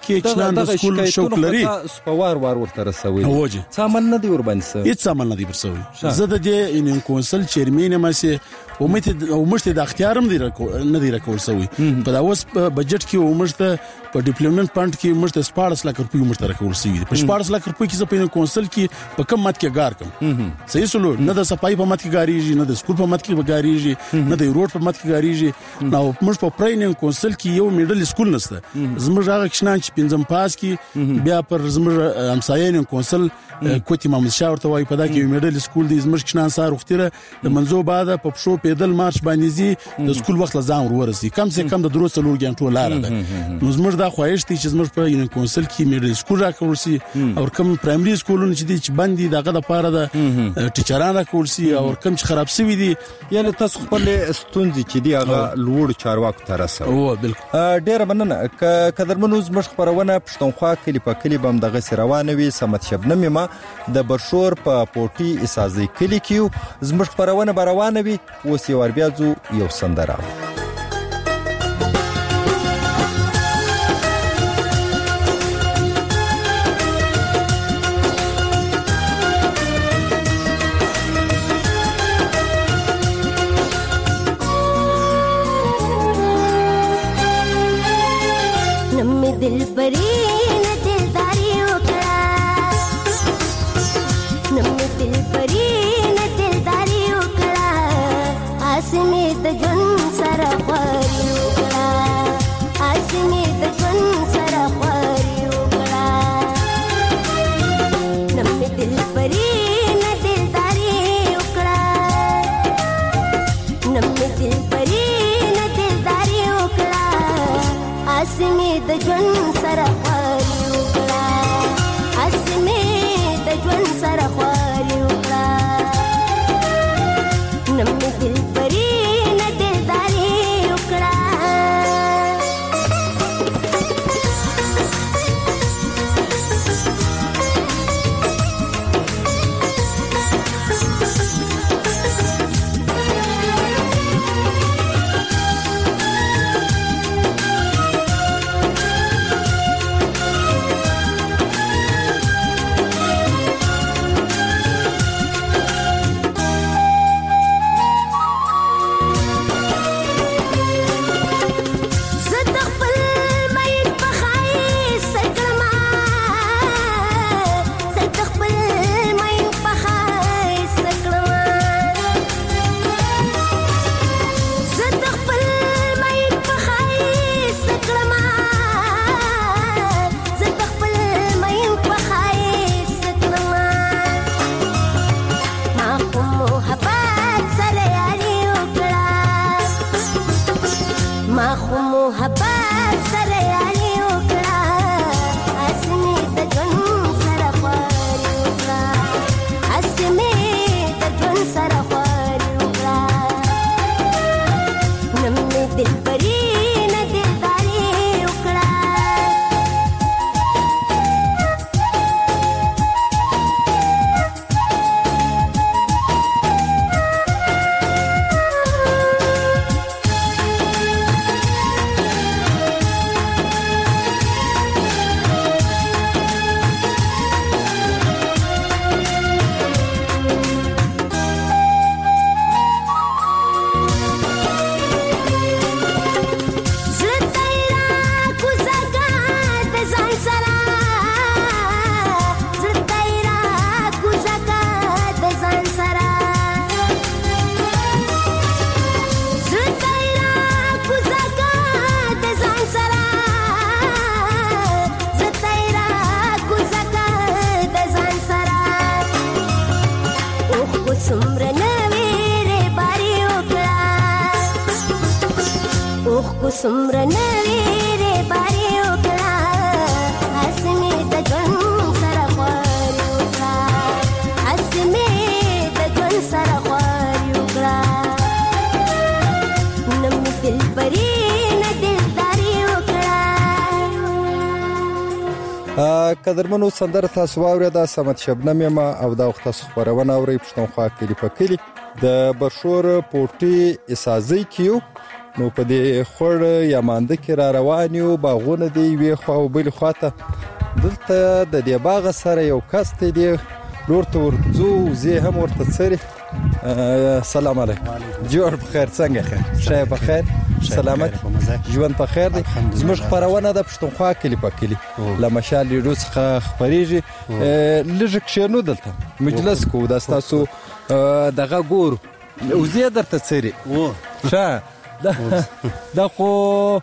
کې چنان د سکول شوق لري سپوار ورته رسوي وجه سامان نه دی وربنسه هیڅ سامان نه دی ورسوي زه د دې ان کونسل چیرمن ما سي ومشته د اختیارم دی نه دی راکول سوی په دا اوس بجټ کې ومشته په ډیپلومنٹ فند کې ومشته 14 لک روپۍ ومشته راکول سوی په 14 لک روپۍ کې په کونسل کې په کم مات کې کار کوم صحیح سلو نه د صفای په مات کې ګاریږي نه د سکول په مات کې ګاریږي نه د روډ په مات کې ګاریږي نو موږ په پرایننګ کونسل کې یو میډل سکول نشته زموږ هغه کښنان چې پنځم پاس کې بیا پر زموږ همسایین کونسل کوټی محمد شاه ورته وای په دا کې میډل سکول دی زموږ کښنان سار وختره د منځو بعد په شو پیدل مارش باندې زی د سکول وخت لزام ورسي کم سے کم د درو څلور غنټو لار ده نو زموږ دا خواهش دي چې زموږ په یونین کونسل کې میډل سکول راکول سي او کوم پرایمري سکولونه چې دي چې باندې دغه د پاره د ټیچران راکول سي او کوم چې خراب سوي دي یعنی تاسو خپل ستونزې چې دی هغه لوړ چارواکو ته رسوي او بالکل ډیر مننه قدرمنو زموږ خبرونه پښتونخوا کلی په کلی بم دغه روانوي سمت شبنم ما د برشور په پورټي اسازي کلی کې زموږ خبرونه روانوي اوس یو بیا زو یو سندره नम्मे दिल परी न दिलदारी उकड़ा नम्मे दिल परी न दिलदारी उकड़ा आसमे त जन सरा परी उकड़ा आसमे त जन सरा परी उकड़ा नम्मे दिल परी न दिलदारी उकड़ा नम्मे दिल परी न दिलदारी उकड़ा आसमे د ژوند سره خواري وکړه اسمه د ژوند سره خواري وکړه نمې دل پرې نه دلداري وکړه سمره نویره باری وکړه اسمه د ژوند سره خواري وکړه اسمه د ژوند سره خواري وکړه نمې دل پرې نه دلداري وکړه قدرمنو سندره تاسو واورېده سمت شبنم ما او دا وخت تاسو خبرونه اورئ پښتونخوا کلی په کلی د برشور پورټي اسازي کیو نو په دې خور یا مانده کې را روان یو باغونه دی وی خو او بل خواته دلته د دې باغ سره یو کس دی لور ته ورځو زه هم ورته سره سلام علیکم جوړ بخیر څنګه خیر شای بخیر سلامت ژوند په خیر دی زموږ خبرونه د پښتونخوا کلی په کلی له مشال ریډیو څخه خبرېږي لږ کښینو دلته مجلس کو د تاسو دغه ګور او زه درته سره ښه دا خو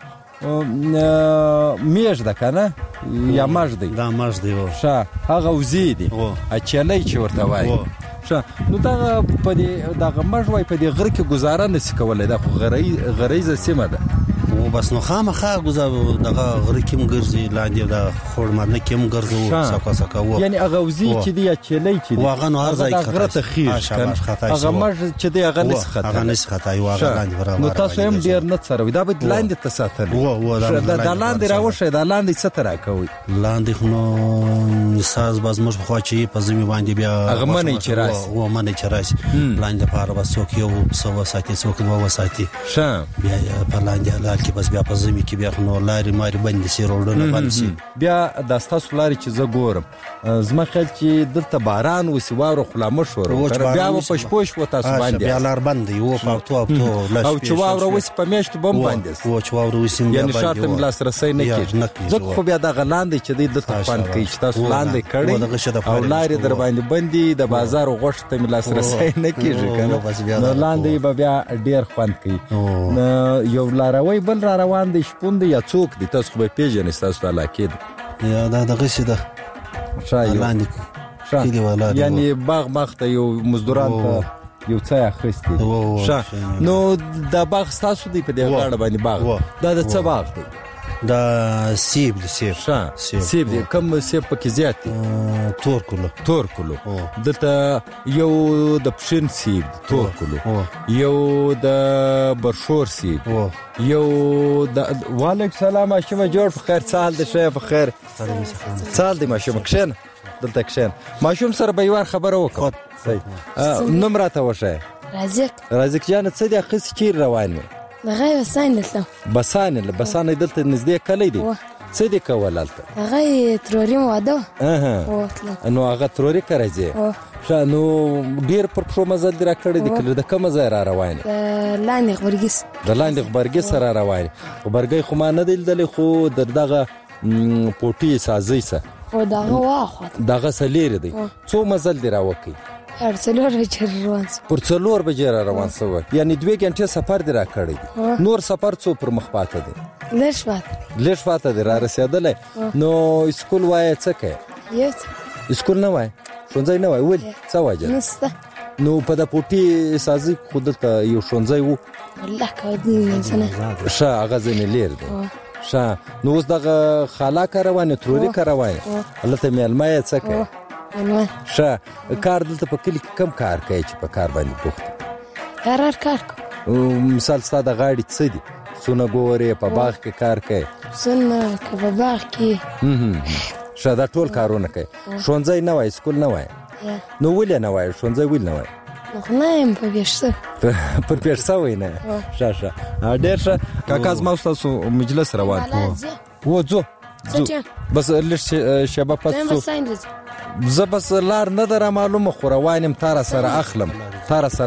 میش ده کنه یا ماش دی دا ماش دی ښه هغه وزي دی اچلای چې ورته وای نو دا په دې دغه مژوي په دې غره کې گزاره نشي کولای دا خو غریزه سیمه ده او بس نو خامخا گزاره دغه غره کې مګرځي لاندې دا خور مرنه کې مګرځو سکا و یعنی هغه وزي چې دی چلای چې دی واغه نو هر ځای غره ته خیش هغه مژ چې دی هغه نس خطا هغه نس خطا واغه لاندې برابر نو تاسو هم ډیر نه سره دا به لاندې تساتل دا لاندې راوشه دا لاندې څه تر کوي لاندې نو ساز باز مش خو چې په زمي باندې بیا هغه منې چې راځي و منې چې راځي لاندې په اړه وسوک یو سو ساتي څوک نو وساتي بیا په لاندې حالات کې بس بیا په زمي کې بیا نو لاري ماري باندې سي روډونه باندې بیا د تاسو لاري چې زه ګورم زما خل چې دلته باران وسی واره خلامه شو بیا په شپوش و تاسو باندې بیا لار باندې و په تو او چې واره وسی په میشت بم باندې و چې واره وسی یعنی شرط ملاس رسۍ نه کیږي زه خو بیا د غلاندې چې دلته خوان کوي چې تاسو لاندې کړي او لاري در باندې بندي د بازار غوښته ملاس رسۍ نه کیږي کنه نو لاندې بیا ډیر خوان کوي یو لاروي بل را روان دي شپوند یا څوک دي تاسو به پیژنې تاسو علاقه یا دا دغه څه ده شای لاندې کلی ولا یعنی باغ ته یو مزدوران ته یو څه اخستي نو دا باغ تاسو دی په دې غاړه باندې باغ دا د څه باغ دی دا سیب سیب دی کوم سیب پکې زیات دی تور کلو دلته یو د پښین سیب تور کلو یو د برشور سیب یو د وعلیکم سلام ماشوم جوړ په خیر سال د شه په خیر سال دی ماشوم کښین دلته کښین ماشوم سره به یو خبره وکړه نمبر ته وشه رازق جان څه دی خص چیر روان دغه بسانه دلته نږدې کلی دی څه دی کولالته هغه تروري واده نو هغه تروري کړی نو ډیر پر پښو مزل دی را کړی دی کله د کوم ځای را روان د لاندې غبرګي سره روان غبرګي خو ما نه دل خو دغه پوټي سازي سه او دغه سلیر دی څو مزل دی را وکی پر څلور بجې را روان سو یعنی 2 غنټې سفر دی را کړی دی نور سفر څو پر مخ پاته دی لږ پاته دی را رسیدل نو اسکول وای څه کوي اسکول نه وای شونځای نه وای ول څه واجه نو په د پوټي سازي خود ته یو شونځای وو الله کاوه انسان هغه ځنه لیر دی نو اوس دغه خاله روانه تروري روانه الله ته ملمه څه کوي کار دلته په کلی کم کار کوي چې په کار باندې بوخت کار مثال ستاسو د غاړي څه دي سونه ګوري په باغ کې کار کوي سونه په باغ کې دا ټول کارونه کوي شونځای نه وای سکول نه وای نو ولې نه وای شونځای ول نه وای نه په پیښه پر پیښه وینه ډېر ښه کاکا زما تاسو مجلس روان و ځو بس لږ شباب پاتو زه بس لار نه در معلومه خو روانم تار سره اخلم اوس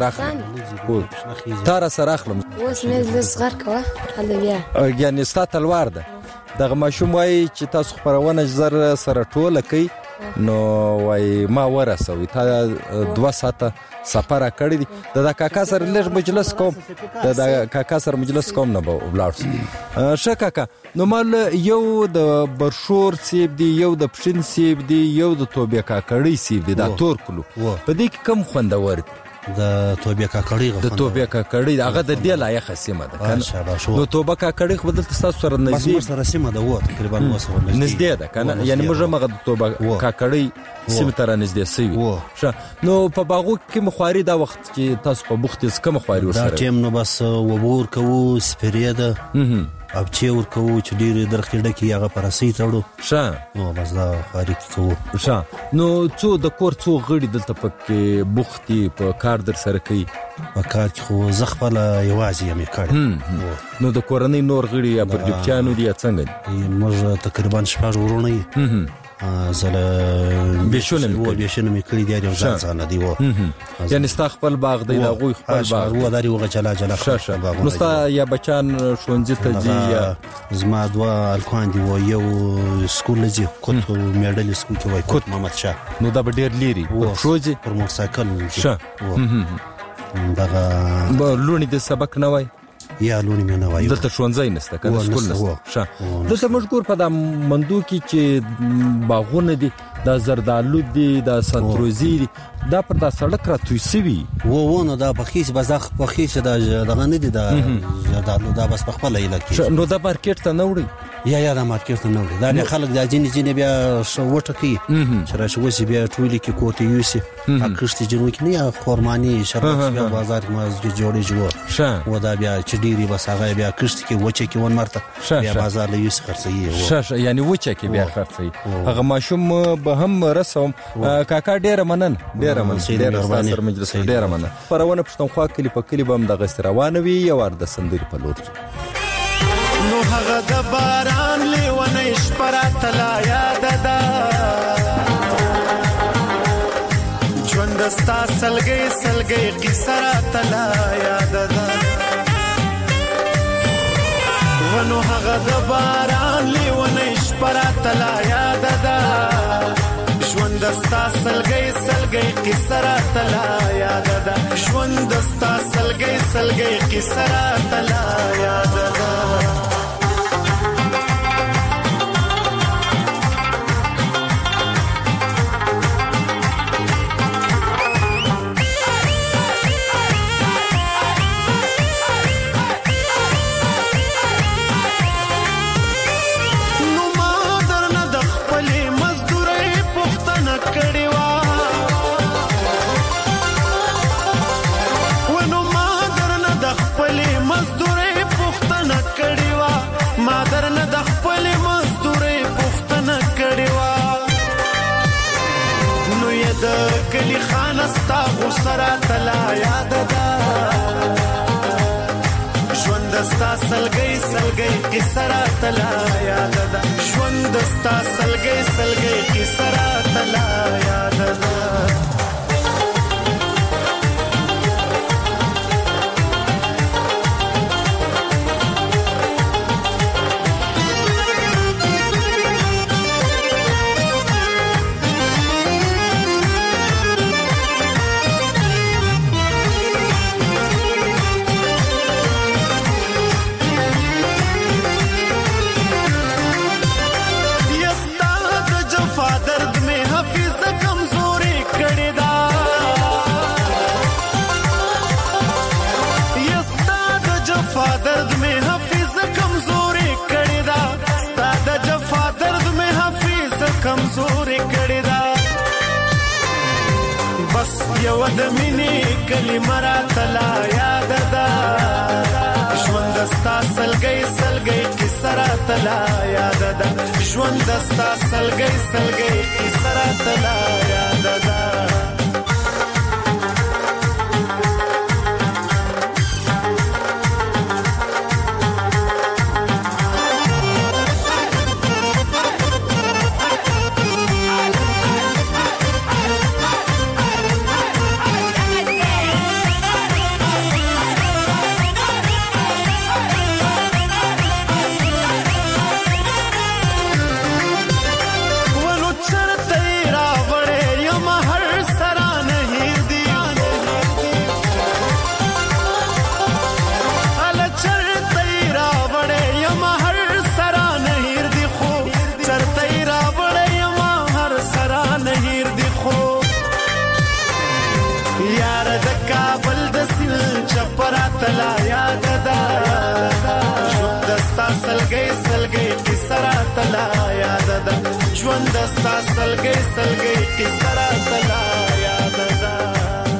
مې زغر کوه حلویا یعنی ستا تلوار ده دغه ماشوم وای چې تاسو خبرونه زر سره ټوله کوي نو وای ما ورسوي تا 2 ساعته سفر کړی دی د کاکا سره لږ مجلس کوم د کاکا سره مجلس کوم نه ولاړ شه کاکا نو مال یو د برشور سیب دی یو د پښین سیب دی یو د توبه کاکړی سیب دی دا تور کلو په دې کې کم خوندور دی د توبه کاکړی هغه د دې لایق سیمه ده کنه نو توبه کاکړی خو دلته تاسو سره نږدې بس سره سیمه ده و تقریبا وسه نږدې ده کنه یعنی موږ مغه د توبه کاکړی سیمه تر نږدې سوي نو په باغو کې مخواري دا وخت چې تاسو په بوختیز کوم خواري وسره دا ټیم نو بس وبور کوو سپریده او چې ورکو چې ډېر درخېډه کې هغه پرسي تړو نو بس دا خارق کوو نو څو د کور څو غړي دلته پکې بوختي په کار در سره کوي په کار کې خو زه خپل یوازې یم کړی نو د کورنۍ نور غړي یا پر ډیپچانو دي څنګه موږ تقریبا 6 ورونه یو زله بيشونه مې کړی دی یو ځان دی وو یعنی ستا خپل باغ دی دا غوي خپل باغ وو داري وغه چلا نو ستا یا بچان شونځ ته دي یا زما دوا الکوان دی وو یو سکول لږه کوټ میډل سکول کې وای کوټ محمد شاه نو دا ډېر لیری شوځي پر موټرسایکل دا لونی د سبق نه وای یا لونی مې نه وای دلته شونځای نسته کنه سکول نسته دلته مشکور په د مندو کې چې باغونه دي دا زردالو دي دا سنتروزي دي دا پر دا سړک را توي سوي وو نو دا بخیس بزخ بخیس دا دغه نه دي دا زردالو دا بس په خپل علاقې نو دا مارکیټ ته نه وړي یا دا مارکیټ ته نه وړي دا نه خلک دا جن بیا وټه کوي چې راشي بیا ټولې کې کوټه یوسي اکشتي جنو کې نه خورماني شربت بیا بازار کې مازګي جوړې جوړ و دا بیا چې ډيري بس هغه بیا اکشتي کې وچه کې ون مرته بیا بازار له یوسي خرڅي یعنی وچه کې بیا خرڅي هغه ماشوم به هم رسوم کاکا ډېر منن سره مجلس ډېر مننه پرونه پښتونخوا کلی په کلی بم د غست روانوي یو ور د سندري په لور نو هغه د باران لیونه شپرات لا یاد ده ژوند ستا سلګي قصرات لا یاد ده ونو هغه د باران لیونه شپرات لا یاد ده ژوند ستا سلګي قصرات لا یاد ده ژوند ستا سلګي قصرات لا یاد ده کلی خانستا غسرات لا یاد ده ژوند ستا سلګي قصرات لا یاد ده ژوند ستا سلګي قصرات لا یاد ده کمزوري کړی دا بس یو د مینې کلمه راته لا یاد ده ژوند ستا سلګي قصه راته لا یاد ده ژوند ستا سلګي قصه راته لا یاد ده لا یاد ده ژوند ستا سلګي قصه راته لا یاد ده ژوند ستا سلګي قصه راته لا یاد ده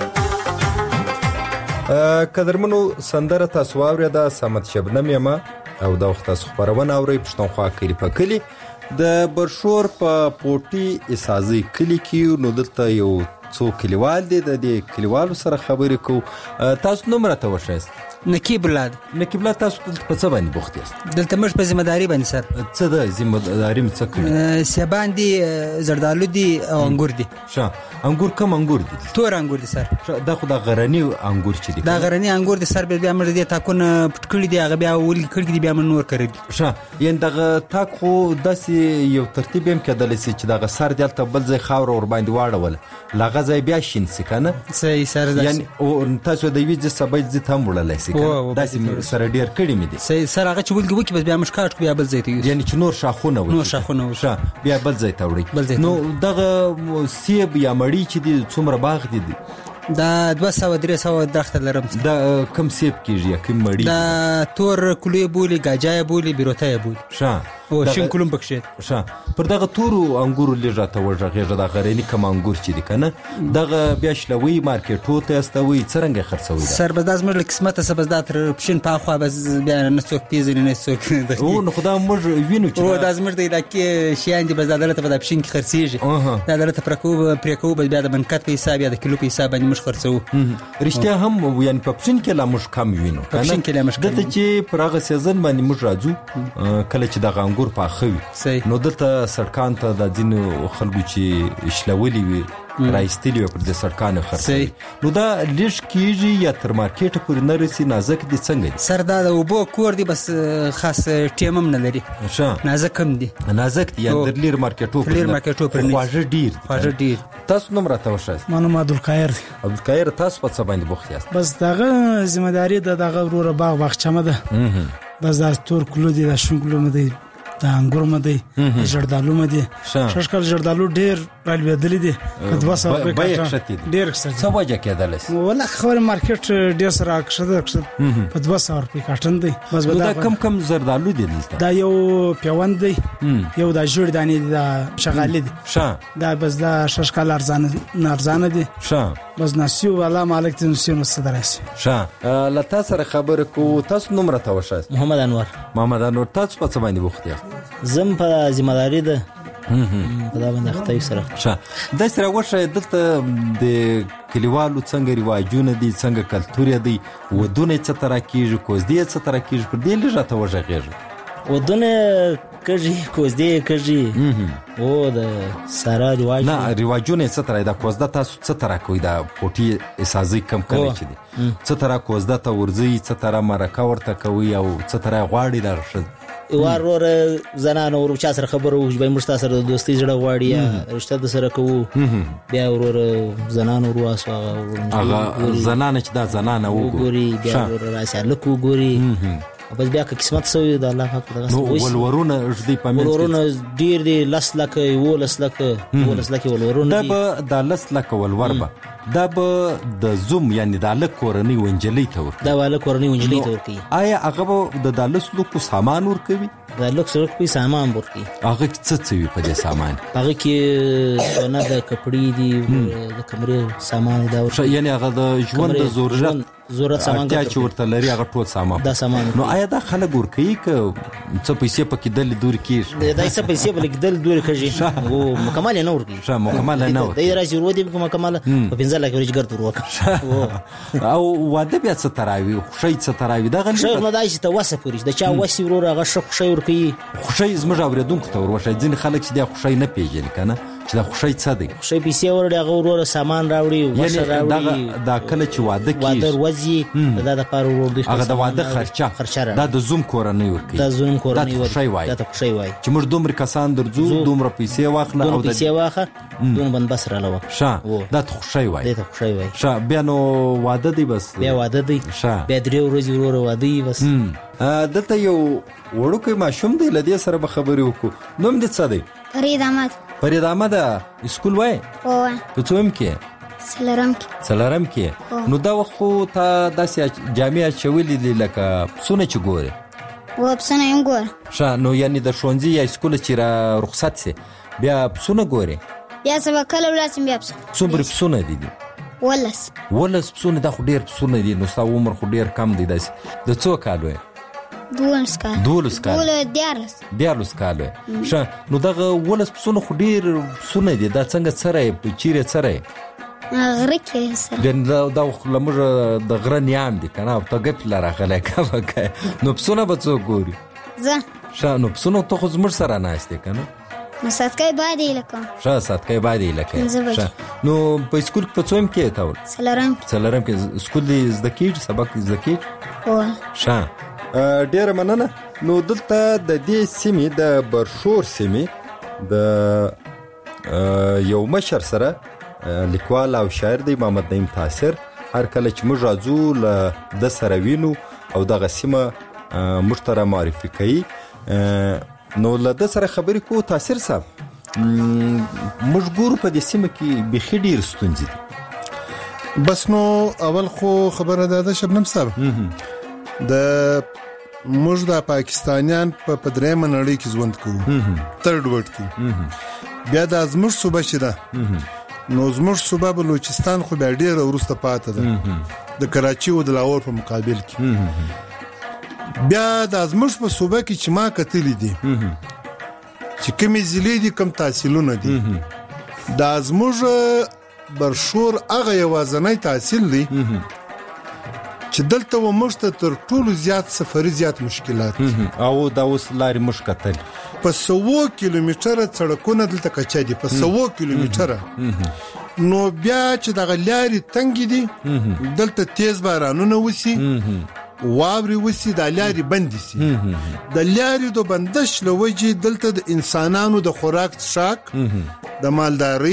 قدرمنو سندره تاسو واورید د سمت شبنم یما او دا وخت تاسو خبرونه اورئ پښتونخوا کلی په کلی د برشور په پوټي اسازي کلی کې نو دلته یو څو کلیوال دي د دې کلیوالو سره خبرې کوو. تاسو نوم راته وښایاست. نقیب الله تاسو په څه باندې بوخت یاست؟ دلته موږ په ذمہداري باندې سر. څه د ذمہداري څه کوي؟ سیبان دي، زردالو دي او انګور دي. ښه، انګور کوم انګور دي؟ تور انګور دي سر. دا خو د غرنی انګور چې دي. دا غرنی انګور دي سر، بیا موږ دې تاکونه پټ کړی دي، هغه بیا ول کړی دي، بیا موږ نور کړی دي. ښه، یعنی دغه تاک خو داسې یو ترتیب هم کېدلی سي چې دغه سر دلته بل ځای خاوره ور باندې واړول، لغه ځای بیا شین سي کنه؟ صحیح سر. یعنی تاسو د یوې ځای سبا ځای ته هم وړلی سي کنه؟ داسې سره ډیر کړي مې دي. صحیح سر. هغه چې ولګي وکي بس بیا موږ کاټ کو بیا بل ځای ته، یعنی چې نور شاخونه وي. نور شاخونه وي. ښه، بیا بل ځای ته وړي. نو دغه سیب یا مړی چې دي څومره باغ دي؟ دا 200-300 درخت لرم. دا کم سیب کیږي یا کم مړی؟ دا تور کلوی بولی، گاجای بولی، بیروتای بولی. ښه، او شین کلم پکښې. ښه، پر دغه تورو انګورو لږ راته وږغېږه، دا غرني کم انګور چې دي کنه، دغه بیا شلوي مارکیټو ته استوي څرنګه خرڅوي؟ سر بس دا زموږ له قسمته څه بس دا تر پښین په خوا بس بیا نه څوک پیژني نه څوک. او نو خدای موږ وینو چې او دا زموږ د علاقې شیان دي، بس دا دلته په پښین کې خرڅېږي. دا دلته پرکو بس بیا د منکت په حساب یا د کیلو په حساب باندې موږ خرڅو. رښتیا هم یعنی په پښین کې لا موږ کم وینو کنه؟ پښین کې لا موږ دلته چې پر هغه سیزن باندې موږ راځو کله چې دغه انګور پاخوي، نو دلته سړکان ته د ځینو خلکو چې شلولي وي راایستلي وي پر دې سړکانو خرڅوي، نو دا لږ کېږي یا تر مارکیټه پورې نه رسي؟ نازک دي څنګه دي سر؟ دا د اوبو کور دي، بس خاص ټیم هم نه لري. ښه، نازک هم دي. نازک دي یا در لیر مارکیټو پورې خواږه ډیر. تاسو نوم راته وښایاست. ما نوم عبدالقاهر دی. عبدالقاهر، تاسو په څه باندې بوخت یاست؟ بس دغه ذمہداري د دغه وروره باغچمه ده. بس دا تور کلو دي، دا شین کلو مده، دا انګور مده، زردالو مده. ششکل زردالو ډیر رالوېدلې دي. په 200 روپۍ کټه ډیر څه وجه کېدلی سي؟ والله خبره مارکیټ ډیر سره کښته په 200 روپۍ کټن دی. بس دا کم زردالو دي دلته؟ دا یو پیوند دی، یو دا جوړ دانی دی، دا شغالې دي. ښه، دا بس دا ششکل ارزانه دي. ښه، بس ناسیو والا مالک ته نو صدراسي. ښه، لته سره خبره کو. تاسو نوم راته وښایاست. محمد انور. محمد انور، تاسو په څه باندې بوخت یاست؟ زم په ذمہداري ده په دا باندې اخته سره. ښه، دا سره وښه دلته د کلیوالو څنګه رواجونه دي، څنګه کلتور دی، ودونه څه تر کېږي، کوزدې څه تر کېږي، پر دې لږه ته وښغېږي. ودونه کږي، کوزدې کږي، او د سارا رواج نه رواجونه څه تر دا کوزده تاسو څه تر کوي؟ دا پوټي اساسي کم کوي چې دي څه تر کوزده ته ورځي، څه تر مرکه ورته کوي، او څه تر غواړي دا شد وار زنانه ور چا سره خبرو وي مشتا سره د دوستي جوړه غواړي یا رشتہ د سره کوو، بیا ور زنانه ور واسو هغه زنانه چې دا زنانه وګوري، بیا ور راسه لکو ګوري، بس بیا که قسمت سوی د الله حق دغه سوی. ولورونه ژدي پامن ولورونه ډیر دي، لس لکه ولس لکه ولورونه دا به د لس لکه ولور به دا به د زوم یعنی د لک کورنۍ ونجلۍ ته ورکوي. دا ولک کورنۍ ونجلۍ ته ورکوي. آیا هغه به د لس لکو سامان ورکوي؟ د لک سره په سامان ورکوي. هغه څه وي په دې سامان؟ هغه کې سونه د کپړې دي، د کمرې سامان دا ورکوي. یعنی هغه د ژوند د ضرورت سامان چې ورته لري هغه ټول سامان. دا سامان نو آیا دا خلک ورکوي که څه پیسې پکې دل دور کیږي؟ دا څه پیسې بلک دل دور کیږي او مکمل نه ورکوي. ښه، مکمل نه ورکوي. دا راځي ورو دي مکمل په 15 لک ورجګر تور وکړه. او واده بیا څه تراوي، خوشي څه تراوي؟ دا غل شیخ نه دای چې ته وسه پوریش د چا وسی ورور هغه خوشي ورکوي. خوشي زموږ اوریدونکو ته وروښه ځین خلک چې دا خوشي نه پیژني کنه چې دا خوشي څه دی. خوشي پیسې ورډي هغه ورور سامان راوړي، وسه راوړي. دا کله چې واده کیږي واده ورځي دا د پاره ورور دی، هغه د واده خرچه دا د زوم کورنۍ ورکوي. دا زوم کورنۍ ورکوي. دا خوشي وای چې موږ دومره کسان درځو، دومره پیسې واخله او د پیسې واخه دون بند بس را لوه. ښه، دا خوشي وای. دا خوشي وای. ښه، بیا نو واده دی، بس بیا واده دی، بیا درې ورځې ورور واده دی. بس دلته یو وړوکی ماشوم دی، لدې سره به خبرې وکړو. نوم دې څه دی؟ فرید احمد. فرید احمد، اسکول وای؟ وای. په څوم کې؟ څلورم کې. نو دا وخت خو ته داسې جامې اچولې دي لکه پسونه چې ګورې؟ و پسونه هم ګورم. ښه، نو یعنی د ښوونځي یا اسکول چې را رخصت سي بیا پسونه ګورې؟ بیا سبا کله ولاړ بیا پسونه. څومره پسونه دي؟ 11 پسونه. دا خو ډېر پسونه دي. نو ستا عمر خو ډېر کم دی. داسې د څو کالو یې؟ 12 کال 12 کال 14 کال شه نو دغه ولس پسونه خو ډیر پسونه دي دا څنګه سره چیرې سره غره کې سره دا لمر د غره نیام دي کنه او ته ګپ لاره غلې کا نو پسونه به څوک ګوري زه شه نو پسونه ته خو زمر سره ناشته کنه نو ساتکای باندې لکه شه ساتکای باندې لکه شه نو په سکول کې په څوم کې تاول سلارم کې سکول دې زده کیږي سبق زده کیږي او شه ډیر مننه نو دلته د دې سیمې د برشور سیمې د یو مشر سره لیکوال او شاعر دی محمد نعیم تاثر هر کله چې موږ راځو له د سره وینو او دغه سیمه مشتره معرفي کوي نو له د سره خبرې کو تاثر صاحب موږ ګورو په دې سیمه کې بخي ډیر ستونزې دي بس نو اول خو خبره ده شبنم صاحب د موږ د پاکستانیان په درېمه نړۍ کې ژوند کوو ترډ ورډ کې بیا د زموږ صوبه شته نو زموږ صوبه بلوچستان خو بیا ډیره ورسته پاتې ده د کراچي او د لاهور په مقابل کې بیا د زموږ په صوبه کې چې ما کتلې دي چې کومې ضلع دي کوم تحصیلونه دي د زموږ برشور هغه یوازنی تحصیل دی چې دلته و مشته تر ټولو زیات سفري زیات مشکلات او دا اوس لارې مشکتل په 100 کیلومتره سړکونه دلته کچا دي په 100 کیلومتره نو بیا چې دغه لارې تنګ دي دلته تیز بارانونه وسی واوري وسی د لارې بند سي د لارې د بندش لوجي دلته د انسانانو د خوراک شاک د مالداري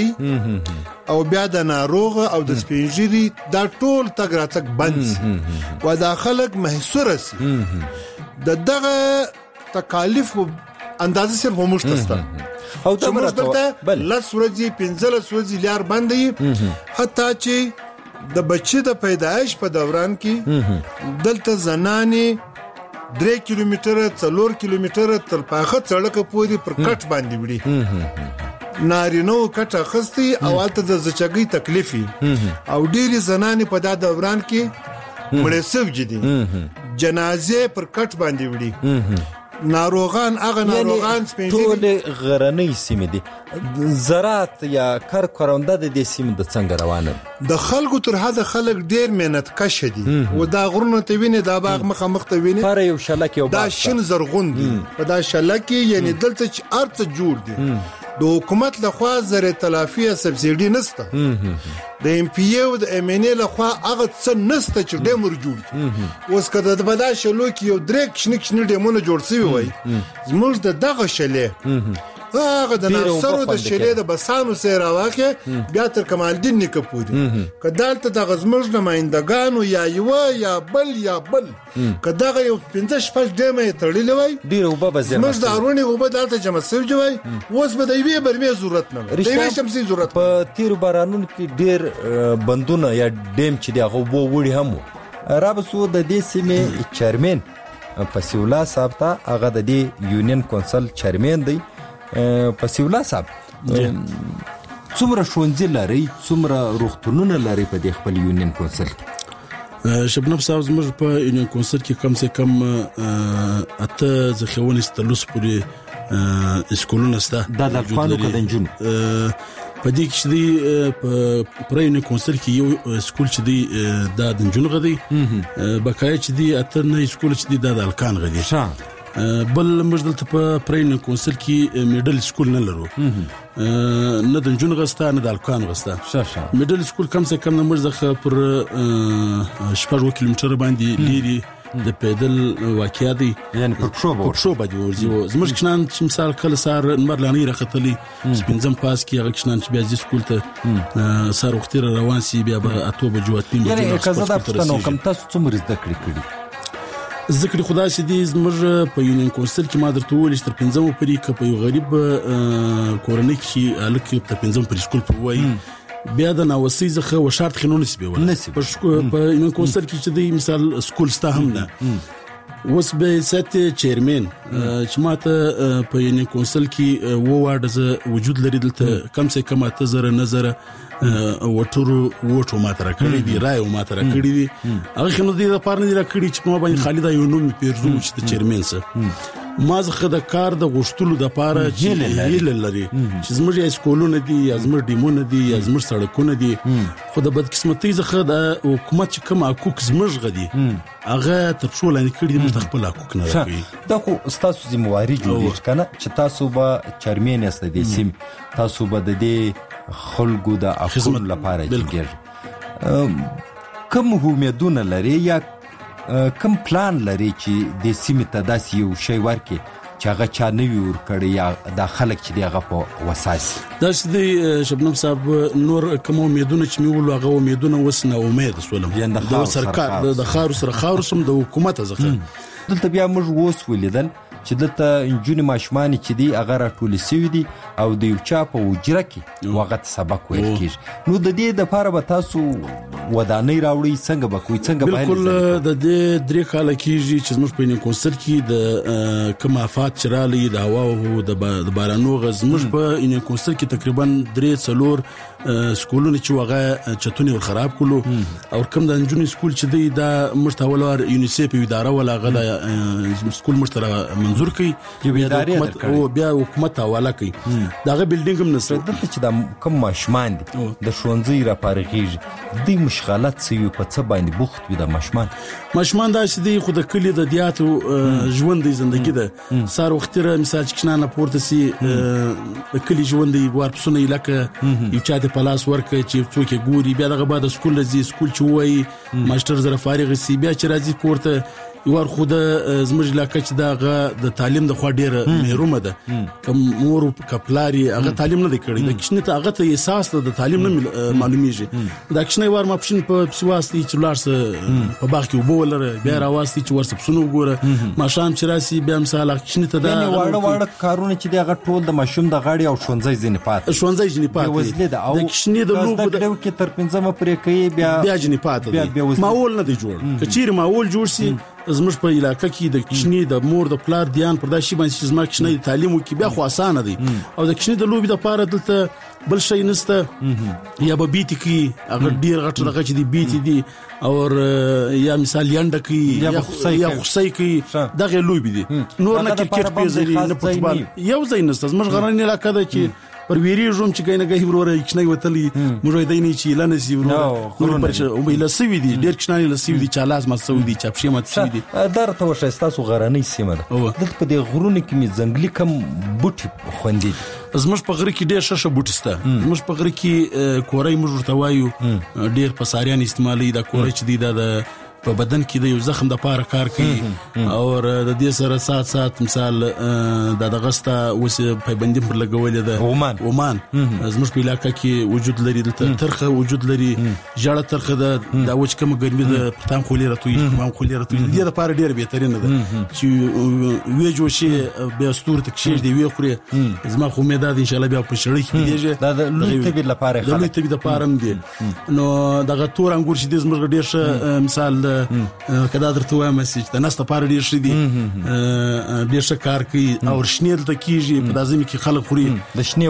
او بیا د ناروغ او د سپینجری دا ټول تګ راتګ بند و دا خلک محصور سي د دغه تکالیف اندازه صرف همشتسته او دا مرته لس ورځې 15 ورځې لار باندې حتی چې د بچی د پیدایش په دوران کې دلته زنانې 3 کیلومتره 4 کیلومتره تر پاخه سړک پورې پر کټ باندې وړي نارینو کټ اخستي او البته د زچګي تکلیفي او ډېری زنانې په دا دوران کې مړې سوي دي جنازې پر کټ باندې وړي ناروغان هغه ناروغان ټول غرنۍ سیمې دي زراعت یا کار کارونده د دې سیمې د څنګه روانه د خلکو تر حد خلک ډیر مهنت کش دي او دا غرونه ته ویني دا باغ مخ ته ویني پر یو شلک یو دا شین زرغون دي په دا شلک یعنی دلته چې ارته جوړ دي د حکومت لخوا زره تلافي سبسيډي نسته د ام پی او د ام ان ای لخوا هغه څه نسته چې ډېمر جوړ اوس کده د بدا شلو کې یو درې کښنی ډېمونه جوړ شوی وای زموږ د دغه شلې هغه د ناصرو د شلې د بسانو سره واقع بیا تر کمال الدین نکپوري کدالته د غزمج نمائندگانو یا یو یا بل کداغه یو 15 شپږ ډېمه تړلې وای ډیر وبه بزنه زموږ د ارونی وبه دالته جمع شوی وای اوس به د وی برمه ضرورت نه دی وی شمسي ضرورت په تیر بارانونو کې ډیر بندونه یا ډیم چې دغه وبو وړي هم رابسو د دې سیمې چیرمن پسیولا صاحب ته هغه د دې یونین کونسل چیرمن دی پسیولا صاحب څومره ښوونځي لري څومره روغتونونه لري په دې خپل یونین کونسل شبنم صاحب زموږ په یونین کونسل کې کم سے کم اته ځخونه ستلوس پورې اسکولونه ستا د افغانو کدنجون په دې کې چې دی په یونین کونسل کې یو اسکول چې دی د دنجون غدي بقای چې دی اته نه اسکول چې دی د الکان غدي بل موږ دلته په پرین کونسل کې میډل سکول نه لرو نه د جون غستا نه د الکان غستا میډل سکول کم سے کم موږ ځخه پر 6 کیلومتر باندې لیري د پیدل واقعیا دي یعنی پر شو باندې ورځي زموږ کښنان چې مثال کله سار مرلانی راختلی سپینځم پاس کې هغه کښنان چې بیا د سکول ته سار وختي روان سي بیا به اته بجو اتنی یعنی کزه د پښتنو کم تاسو څومره زده کړی ذکر خدا سي دي زموږ په یونین کونسل کې ما درته ویل چې تر 15 پرې ک په یو غریب کورنۍ کې الکه تر 15 پرې سکول په وای بیا د ناوسي زخه و شرط خنون نسبي ولا په یونین کونسل کې چې دی مثال سکول ستا هم نه اوس به ست چیرمن چې ماته په یونین کونسل کې وارډز وجود لري دلته کم سے کم 8000 نظر وټو ماته راکړي دي رائے ماته راکړي دي هغه خنو دي د پاره نه راکړي چې ما باندې خالد یو نوم پیرزو چې چیرمن سره ما زخه د کار د غشتلو د پاره چې لري چې زموږ اسکولونه دي زموږ ډیمونه دي زموږ سړکونه دي خو د بدقسمتۍ زخه د حکومت چې کوم حقوق زموږ غدي هغه تر څو لاندې کړي د مستقبل حقوق نه راکړي دا خو تاسو ذمہواری جوړیږي کنه چې تاسو به چیرمن یاست د سیم تاسو به د دې خلکو د حقوق لپاره کېږي کوم امیدونه لري یا کوم پلان لري چې د سیمې ته داسې یو شی ورکړي چې هغه چا نه وي ورکړی یا د خلک چې هغه په وساس داسې د شبنم صاحب نور کوم امیدونه چې مې ول هغه امیدونه وسنه امید سولم د سرکار د خارو سره خارو سم د حکومت ځخه دلته بیا موږ ووس ولیدل چې دلته انجونی ماشومان چې دی هغه راټول سوي دي او د یو چا په وجره کې وخت سبق ویل کیږي نو د دې د پاره به تاسو ودانۍ راوړي څنګه به کوئی څنګه به بالکل د دې درې کال کېږي چې موږ په یونین کونسل کې د کوم افات چرالي د هوا او د بارانو غزمش په یونین کونسل کې تقریبا 3-4 سکولونه چې وغه چتونی ور خراب کولو او کوم د انجونی سکول چې دی دا مشتاولار یونیسف اداره ولا غدا سکول مشترا منظور کړي او بیا حکومت حواله کوي داغه بلډینګ هم نسره دلته چې د کوم ماشومان دي د شونځي را پارغیږي د مشغلات سی په څه باندې بوخت وي د ماشومان دا چې دی خو د کلی د دیاتو ژوند دی ژوندۍ ده سار وختره مثال چې کنه پورته سي د کلی ژوند دی ور پسونه لکه یو چا د پلاس ورکه چې څوک ګوري بیا دغه بعد سکول لزی سکول چې وای ماستر زره فارغ سی بیا چې راځي کوړته یوار خود زموږ علاقه چې دا د تعلیم د خوا ډیره محرومه ده کوم مور کپلاری هغه تعلیم نه کړی د کښنه ته هغه ته احساس د تعلیم نه معلومیږي دا کښنه وار ما پښین په سواستی چې لارس په باغ کې وبولره بیا راوستي چې ورس پسونو وګوره ما شام چې راسي بیا مثال کښنه ته دا واړه کارونه چې دغه ټول د ماشوم د غاړي او شونځي ځنی پات وزله ده او کښنه د لوګو د کې تر 15 پرې کوي بیا ځنی پات ماول نه دی جوړ کچیر ماول جوړ سي زموږ په علاقه کې د کښنی د مور د پلار دیان پر داسې باندې چې زما کښنی تعلیم وکي بیا خو اسانه دی او د کښنی د لوبي د پاره دلته بل شي نسته یا به بیت کی هغه ډیر غټ دغه چې دی بیت دی او یا مثال ینډ کی یا خصای کی دغه لوبي دی نور نه کرکټ پیزري نه فوتبال یو ځای نسته زموږ غراني علاقه ده چې پر ویری روم چې کینه غي وروره کښنی وتلی موږ دای نه چې لنه سی وروره پر او به لسوي دي ډیر کښنی لسوي دي چالاز ما سوي دي چاپشي ما سوي دي درته وشه تاسو غراني سیمه ده دلته په دې غرونه کې می ځنګلي کم بوټي خوندې زموږ په غره کې ډیر ششه بوټي سته زموږ په غره کې کورای موږ ورته وایو ډیر پساریان استعمالي دا کورای چې دی دا په بدن کې د یو زخم د پاره کار کوي او د دې سره سات مثال د دغستا وس پیبندي پر لګولې ده عمان زموږ په علاقه کې وجود لري د ترخه وجود لري جړه ترخه د وچ کوم ګرمي د پټام خولي راتوي ما خولي راتوي د دې لپاره ډیر بهترینه ده چې وې جوشي بیا ستور تکشیر دی وی خوري زما خو امید ده ان شاء الله بیا په شړې کې دیږي د لوی طبي لپاره د لوی طبي لپاره هم دي نو دغه تور انګور چې د زموږ ډیر ښه مثال کدا درته وایم چې د نسته پاره ډیر شي دي ډیر ښه کار کوي او شنیل ته کیږي په دازمي کې خلک خوري د شنی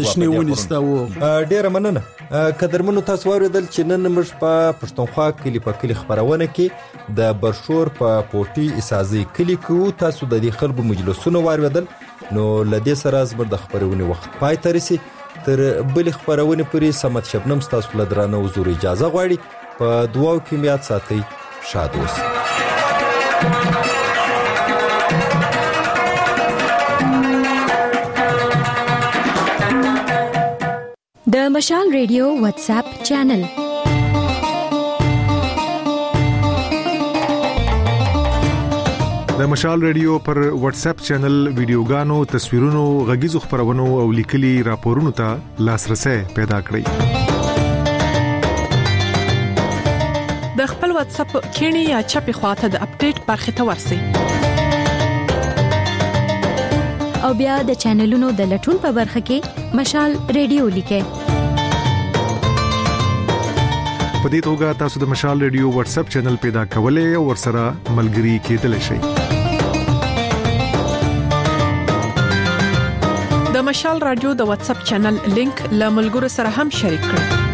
ونستا ډیر مننه قدرمنو تاسو اوریدل چې نن موږ په پښتونخوا کلی خبرونه کې د برشور په پورټي اسازي کلی کې تاسو د دې خلکو مجلسونه وارویدل نو لدې سره زبر د خبرونه وخت پای ترسي تر بل خبرونه پرې سمت شبنم تاسو لدرانه حضور اجازه غواړي په دعاو کې میات ساتي شاد اوسئ د مشال ریډیو واتس اپ چینل د مشال ریډیو پر واتس اپ چینل ویډیوګانو تصویرونو غږیزو خبرونو او لیکلي راپورونو ته لاسرسي پیدا کړئ د خپل واتس اپ کینی یا چپی خواته د اپډیټ برخه ته ورسئ او بیا د چینلونو د لټون په برخه کې مشال ریډیو لیکئ په دې توګه تاسو د مشال ریډیو واتس اپ چینل پیدا کولای او ورسره ملګري کېدلی شئ. د مشال رادیو د واتس اپ چینل لینک له ملګرو سره هم شریک کړئ.